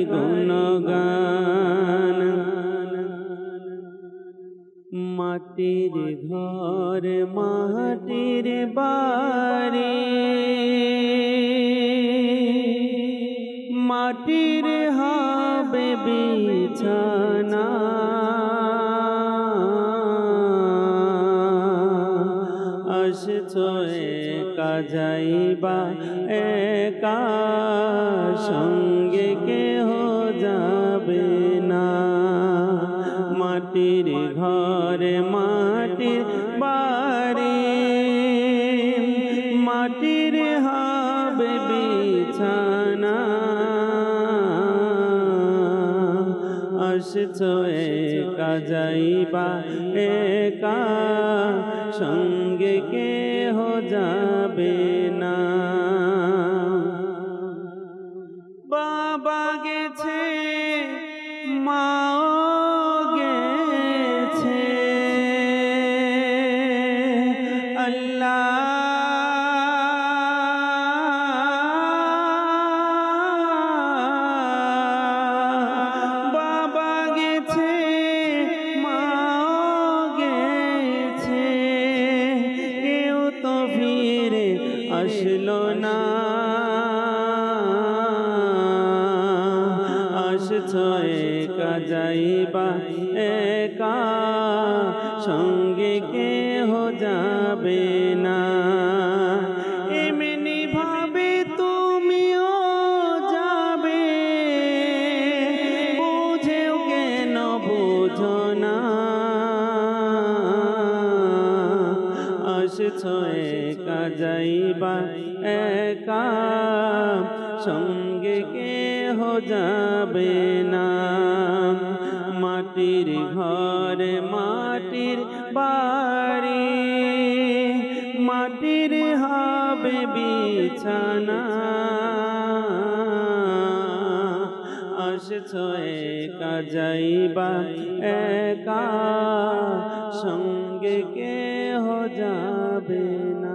গুণগান। মাটির ঘর মাটির বাড়ি, মাটির হবে বিছানা, আসছো একা যাইবা একা, সঙ্গে কেহ যাবে না, যাইবা একা, সঙ্গে কেহ যাবে না। বাবা গেছে, মাও গেছে, আল্লাহ বাবা গেছে, মাও গেছে, কেউ তো ফিরে আসলো না। আসছো একা যাইবা একা, সঙ্গে কেহ যাবে না। এমনি ভাবে তুমিও যাবে, বুঝেও কেন বুঝো না। আসছো একা যাইবা একা, সঙ্গে কেহ যাবে না। মাটির ঘরে মাটির বাড়ি, মাটির হবে বিছানা। আসছো একা যাইবা একা, সঙ্গে কেহ যাবে না।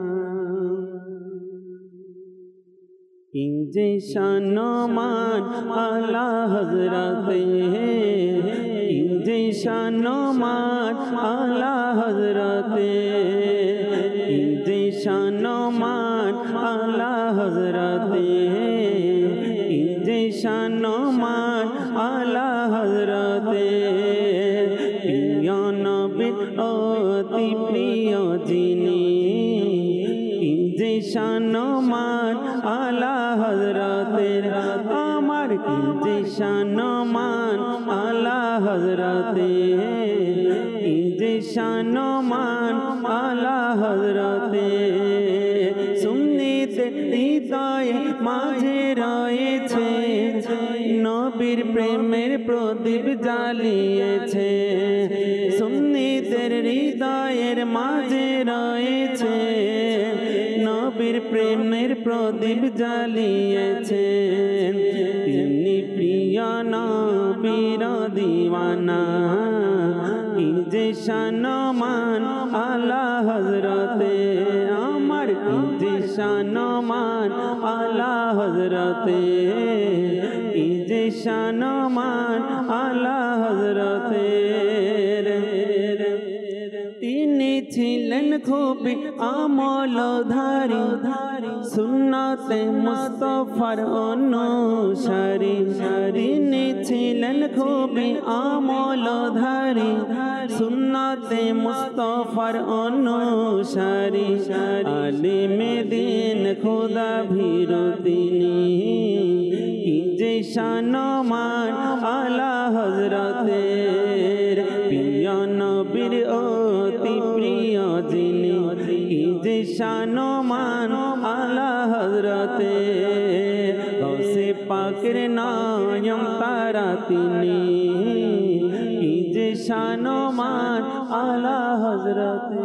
যে শানমান আলা হযরতে, যে শানমান আলা হযরতে, যে শানমান আলা হযরতে, যে শানমান আলা হযরতে। প্রিয় নবীর অতি প্রিয় যিনি, যে শানমান আলা হযরতের, আমার যে শানমান আলা হযরতে, যে শানমান আলা হযরতে। সুন্নিতে হৃদয়ে মাঝে রয়েছে, নবীর প্রেমের প্রদীপ জ্বালিয়েছে। সুন্নিতের হৃদয়ের মাঝে রয়েছে, নবীর প্রেমের প্রদীপ জ্বালিয়েছে। তিনি প্রিয় নবীর দিওয়ানা, যে শানমান আলা হযরতে, আমার যে শানমান আলা হযরতে, যে শানমান আলা হযরতে। তিনি ছিলেন খুবই আমলধারী, সুন্নতে মুস্তাফার অনুসারী। তিনি ছিলেন খুবই আমলধারী, সুন্নতে মুস্তাফার অনুসারী। আলিমে দিন খোদা ভীরু তিনি, যে শানমান আলা হযরতের। প্রিয় নবীর অতি প্রিয় যিনি, যে শানমান আলা হযরতে। গৌসে পাকের নায়ম তারা তিনি, যে শানমান আলা হযরতে।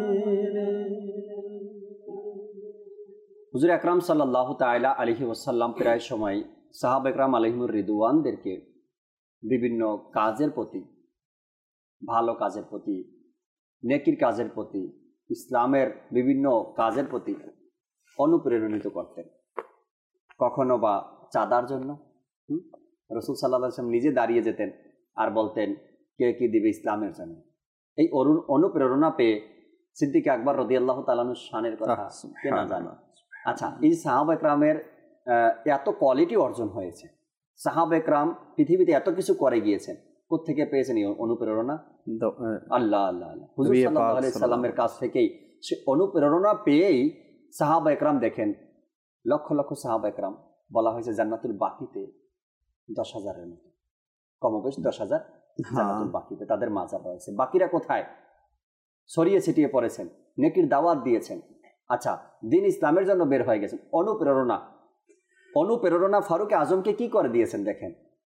হুজুর আকরাম সাল্লাল্লাহু তাআলা আলাইহি ওয়াসাল্লাম প্রায় সময় সাহাবা একরাম আলাইহিমুর রিদওয়ানদেরকে বিভিন্ন কাজের প্রতি, ভালো কাজের প্রতি, নেকির কাজের প্রতি, ইসলামের বিভিন্ন কাজের প্রতি অনুপ্রেরণিত করতেন। কখনো বা চাঁদার জন্য রাসূল সাল্লাল্লাহু আলাইহি ওয়াসাল্লাম নিজে দাঁড়িয়ে যেতেন আর বলতেন কে কি দিবে ইসলামের জন্য। এই অনুপ্রেরণা পেয়ে সিদ্দিক আকবর রাদিয়াল্লাহু তাআলা আনহুর শানের কথা কে না জানে। আচ্ছা, এই সাহাবা একরামের এত কোয়ালিটি অর্জন হয়েছে, সাহাবা একরাম পৃথিবীতে এত কিছু করে গিয়েছেন, কোত্থেকে পেয়েছেন এই অনুপ্রেরণা? আল্লাহ আল্লাহ আল্লাহ হুজুর সাল্লাল্লাহু আলাইহি সাল্লামের কাছ থেকেই সে অনুপ্রেরণা পেয়েই সাহাবা একরাম দেখেন, লক্ষ লক্ষ সাহাবা একরাম বলা হয়েছে জান্নাতুল বাকিতে 10,000-এর মতো, কমবেশ 10,000 জান্নাতুল বাকিতে তাদের মাজার রয়েছে। বাকিরা কোথায়? ছড়িয়ে ছিটিয়ে পড়েছেন, নেকির দাওয়াত দিয়েছেন। আচ্ছা, দিন ইসলামের জন্য বের হয়ে গেছেন। অনুপ্রেরণা ফারুক আজমকে কি করে দিয়েছেন দেখেন।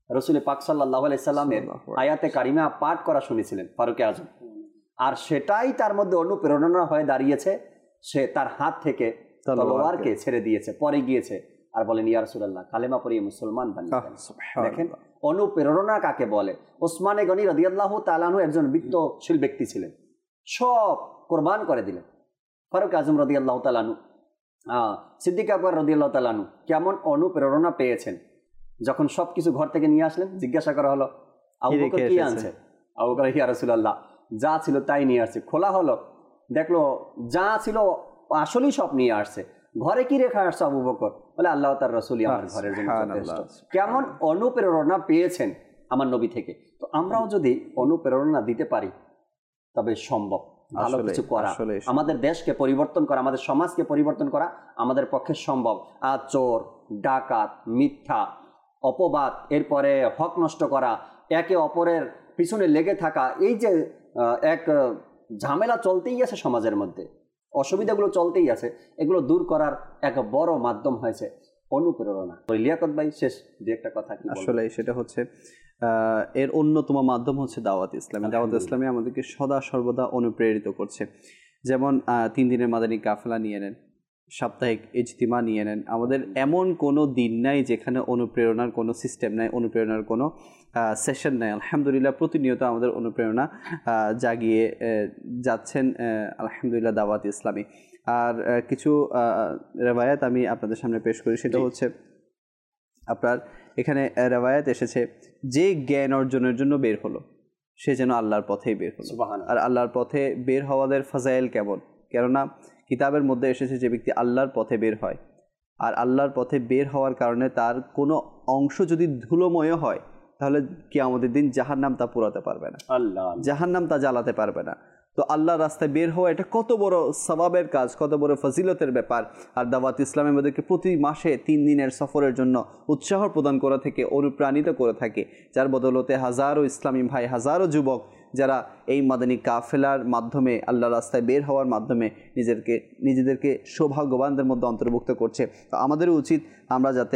রসুল পাক সাল্লাল্লাহু আলাইহি সাল্লামের আয়াতে কারিমা পাঠ করা শুনেছিলেন ফারুক আজম, আর সেটাই তার মধ্যে অনুপ্রেরণা হয়ে দাঁড়িয়েছে। সে তার হাত থেকে তলোয়ারকে ছেড়ে দিয়েছে, পরে গিয়েছে আর বলেন ইয়া রাসূলুল্লাহ কালেমা পড়িয়ে মুসলমান বানিয়ে দেন। দেখেন অনুপ্রেরণা কাকে বলে। ওসমানে গনি রাদিয়াল্লাহু তাআলা আনহু একজন বিত্তশীল ব্যক্তি ছিলেন, সব কোরবান করে দিলেন। ফারুক আজম রাদিয়াল্লাহু তাআলা আনহু, সিদ্দিক আকবর রাদিয়াল্লাহু তাআলা আনহু কেমন অনুপ্রেরণা পেয়েছেন। যখন সবকিছু ঘর থেকে নিয়ে আসলেন, জিজ্ঞাসা করা হলো আবু বকর কি আনছে? আবু বকর ইয়া রাসূলুল্লাহ যা ছিল তাই নিয়ে আসছে। খোলা হলো, দেখলো যা ছিল আসলেই সব নিয়ে আসছে। ঘরে কি রেখে আসছে আবু বকর? বলে আল্লাহ তার রাসূলই আমার ঘরের জন্য যথেষ্ট। কেমন অনুপ্রেরণা পেয়েছেন আমার নবী থেকে। তো আমরাও যদি অনুপ্রেরণা দিতে পারি তবে সম্ভব ভালো কিছু করা, আমাদের দেশকে পরিবর্তন করা, আমাদের সমাজকে পরিবর্তন করা আমাদের পক্ষে সম্ভব। আর চোর, ডাকাত, মিথ্যা, অপবাদ, এরপরে হক নষ্ট করা, একে অপরের পিছনে লেগে থাকা, এই যে এক ঝামেলা চলতেই আছে সমাজের মধ্যে, অসুবিধাগুলো চলতেই আছে, এগুলো দূর করার এক বড় মাধ্যম হয়েছে অনুপ্রেরণা। লিয়াকত ভাই শেষ যে একটা কথা কি আসলে সেটা হচ্ছে এর অন্যতম মাধ্যম হচ্ছে দাওয়াত ইসলামী। দাওয়াত ইসলামী আমাদেরকে সদা সর্বদা অনুপ্রেরিত করছে। যেমন 3 দিনের মাদানী কাফেলা নিয়ে নেন, সাপ্তাহিক ইজতিমা নিয়ে নেন, আমাদের এমন কোনো দিন নাই যেখানে অনুপ্রেরণার কোনো সিস্টেম নাই, অনুপ্রেরণার কোনো সেশন নাই। আলহামদুলিল্লাহ প্রতিনিয়ত আমাদের অনুপ্রেরণা জাগিয়ে যাচ্ছেন আলহামদুলিল্লাহ দাওয়াত ইসলামী। আর কিছু রেওয়ায়াত আমি আপনাদের সামনে পেশ করি। সেটা হচ্ছে আপনার এখানে রেওয়ায়াত এসেছে, যে জ্ঞান অর্জনের জন্য বের হলো সে যেন আল্লাহর পথেই বের হলো। আর আল্লাহর পথে বের হওয়াদের ফাজাইল কেমন, কেননা কিতাবের মধ্যে এসেছে যে ব্যক্তি আল্লাহর পথে বের হয় আর আল্লাহর পথে বের হওয়ার কারণে তার কোনো অংশ যদি ধুলোময় হয় তাহলে কিয়ামতের দিন জাহান্নাম তা পোড়াতে পারবে না, জাহান্নাম তা জ্বালাতে পারবে না। তো আল্লাহর রাস্তায় বের হওয়া এটা কত বড় সওয়াবের কাজ, কত বড় ফজিলতের ব্যাপার। আর দাওয়াত ইসলামের মধ্যে প্রতি মাসে 3 দিনের সফরের জন্য উৎসাহ প্রদান করা থেকে, অনুপ্রাণিত করে থাকে, যার বদলতে হাজারো ইসলামী ভাই, হাজারো যুবক যারা এই মাদানী কাফেলার মাধ্যমে আল্লাহর রাস্তায় বের হওয়ার মাধ্যমে নিজেদেরকে সৌভাগ্যবানদের মধ্যে অন্তর্ভুক্ত করছে। তো আমাদেরও উচিত আমরা যাতে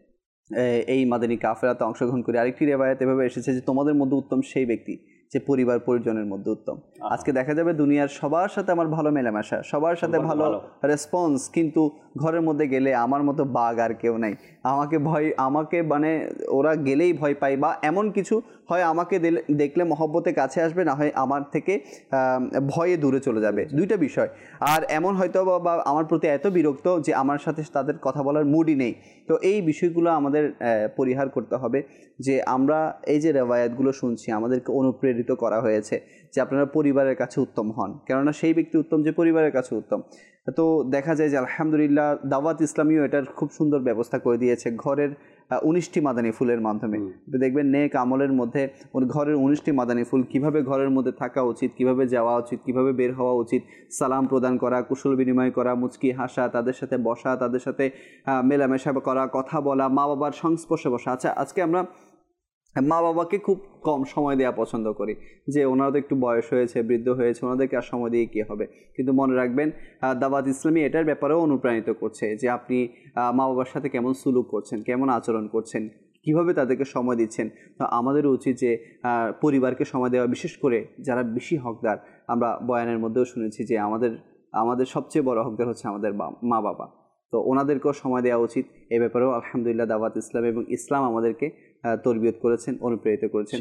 এই মাদানী কাফেলাতে অংশগ্রহণ করি। আরেকটি রেওয়ায়াত এভাবে এসেছে যে তোমাদের মধ্যে উত্তম সেই ব্যক্তি যে পরিবার পরিজনের মধ্যে উত্তম। আজকে দেখা যাবে দুনিয়ার সবার সাথে আমার ভালো মেলামেশা, সবার সাথে ভালো রেসপন্স, কিন্তু ঘরের মধ্যে গেলে আমার মতো বাঘ আর কেউ নাই, আমাকে মানে ওরা গেলেই ভয় পায়, বা এমন কিছু হয় আমাকে দেখলে মহব্বতে কাছে আসবে, না হয় আমার থেকে ভয়ে দূরে চলে যাবে, দুইটা বিষয়। আর এমন হয়তো বা আমার প্রতি এত বিরক্ত যে আমার সাথে তাদের কথা বলার মুডই নেই। তো এই বিষয়গুলো আমাদের পরিহার করতে হবে যে আমরা এই যে রেওয়ায়াতগুলো শুনছি আমাদেরকে অনুপ্রেরিত করা হয়েছে যে আপনারা পরিবারের কাছে উত্তম হন, কেননা সেই ব্যক্তি উত্তম যে পরিবারের কাছে উত্তম। তো দেখা যায় যে আলহামদুলিল্লাহ দাওয়াত ইসলামীও এটার খুব সুন্দর ব্যবস্থা করে দিয়েছে ঘরের 19টি মাদানী ফুলের মাধ্যমে। দেখবেন নেক আমলের মধ্যে ঘরের 19টি মাদানী ফুল, কিভাবে ঘরের মধ্যে থাকা উচিত, কিভাবে যাওয়া উচিত, কিভাবে বের হওয়া উচিত, সালাম প্রদান করা, কুশল বিনিময় করা, মুচকি হাসা, তাদের সাথে বসা, তাদের সাথে মেলামেশা করা, কথা বলা, মা বাবার সংস্পর্শে বসা। আচ্ছা, আজকে আমরা মা বাবাকে খুব কম সময় দেওয়া পছন্দ করি, যে ওনারা তো একটু বয়স হয়েছে, বৃদ্ধ হয়েছে, ওনাদেরকে আর সময় দিয়ে কী হবে। কিন্তু মনে রাখবেন দাওয়াত ইসলামী এটার ব্যাপারেও অনুপ্রাণিত করছে যে আপনি মা বাবার সাথে কেমন সুলুক করছেন, কেমন আচরণ করছেন, কিভাবে তাদেরকে সময় দিচ্ছেন। তো আমাদেরও উচিত যে পরিবারকে সময় দেওয়া, বিশেষ করে যারা বেশি হকদার। আমরা বয়ানের মধ্যেও শুনেছি যে আমাদের সবচেয়ে বড় হকদার হচ্ছে আমাদের মা বাবা, তো ওনাদেরকেও সময় দেওয়া উচিত। এ ব্যাপারেও আলহামদুলিল্লাহ দাওয়াত ইসলাম এবং ইসলাম আমাদেরকে তরবিয়ত করেছেন, অনুপ্রেরিত করেছেন।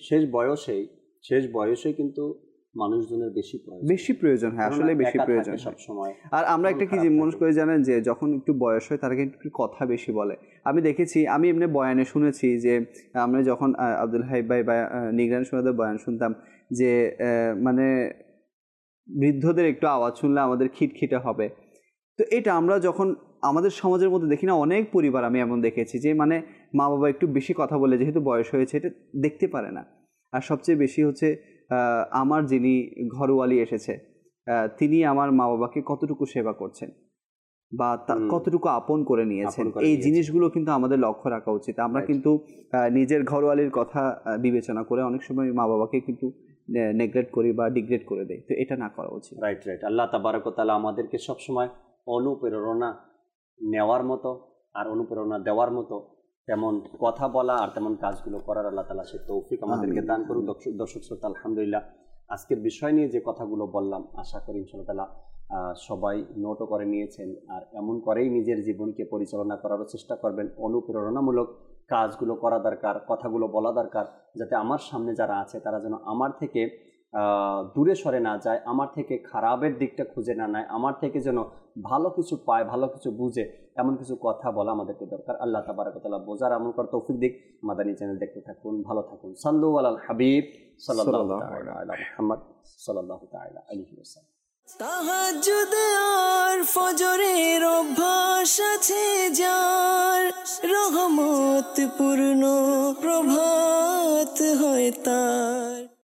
শেষ বয়সে কিন্তু মানুষজনের বেশি প্রয়োজন হয়, আসলে বেশি প্রয়োজন সবসময়। আর আমরা একটা কি মনে করে জানেন যে যখন একটু বয়স হয় তারা কিন্তু একটু কথা বেশি বলে। আমি দেখেছি, আমি এমনি বয়ানে শুনেছি যে আমরা যখন আব্দুল হাইব ভাই বা নিগরান সোনাদের বয়ান শুনতাম যে মানে বৃদ্ধদের একটু আওয়াজ শুনলে আমাদের খিটখিটে হবে। তো এটা আমরা যখন আমাদের সমাজের মধ্যে দেখি না, অনেক পরিবার আমি এমন দেখেছি যে মানে মা বাবা একটু বেশি কথা বলে, যেহেতু বয়স হয়েছে, এটা দেখতে পারে না। আর সবচেয়ে বেশি হচ্ছে আমার যিনি ঘরওয়ালি এসেছে তিনি আমার মা বাবাকে কতটুকু সেবা করছেন বা কতটুকু আপন করে নিয়েছেন, এই জিনিসগুলো কিন্তু আমাদের লক্ষ্য রাখা উচিত। আমরা কিন্তু নিজের ঘরওয়ালির কথা বিবেচনা করে অনেক সময় মা বাবাকে কিন্তু নেগলেক্ট করি বা ডিগ্রেড করে দেয়। তো এটা না করা উচিত। রাইট। আল্লাহ তাবারক ওয়া তাআলা আমাদেরকে সবসময় অনুপ্রেরণা নেওয়ার মতো আর অনুপ্রেরণা দেওয়ার মতো তেমন কথা বলা আর তেমন কাজগুলো করার আল্লাহ তাআলা সে তৌফিক আমাদেরকে দান করুন। দর্শক শ্রোতা, আলহামদুলিল্লাহ আজকের বিষয় নিয়ে যে কথাগুলো বললাম, আশা করি ইনশাআল্লাহ তাআলা সবাই নোটও করে নিয়েছেন, আর এমন করেই নিজের জীবনকে পরিচালনা করার চেষ্টা করবেন। অনুপ্রেরণামূলক কাজগুলো করা দরকার, কথাগুলো বলা দরকার, যাতে আমার সামনে যারা আছে তারা যেন আমার থেকে দূরে সরে না যায়, আমার থেকে খারাপের দিকটা খুঁজে না নেয়, আমার থেকে যেন ভালো কিছু পায়, ভালো কিছু বুঝে, এমন কিছু কথা বলা আমাদেরকে দরকার। আল্লাহ তাবারক ওয়া তাআলা বোঝার আমল করার তৌফিক দিক। মাদানী চ্যানেল দেখতে থাকুন, ভালো থাকুন। সাল্লু আলাল হাবিব সাল্লাল্লাহু তাআলা আলা মুহাম্মদ সাল্লাল্লাহু তাআলা আলাইহি ওয়াসাল্লাম। তাহাজ্জুদ আর ফজরের অভ্যাস আছে যার, রহমত পূর্ণ প্রভাত হয় তার।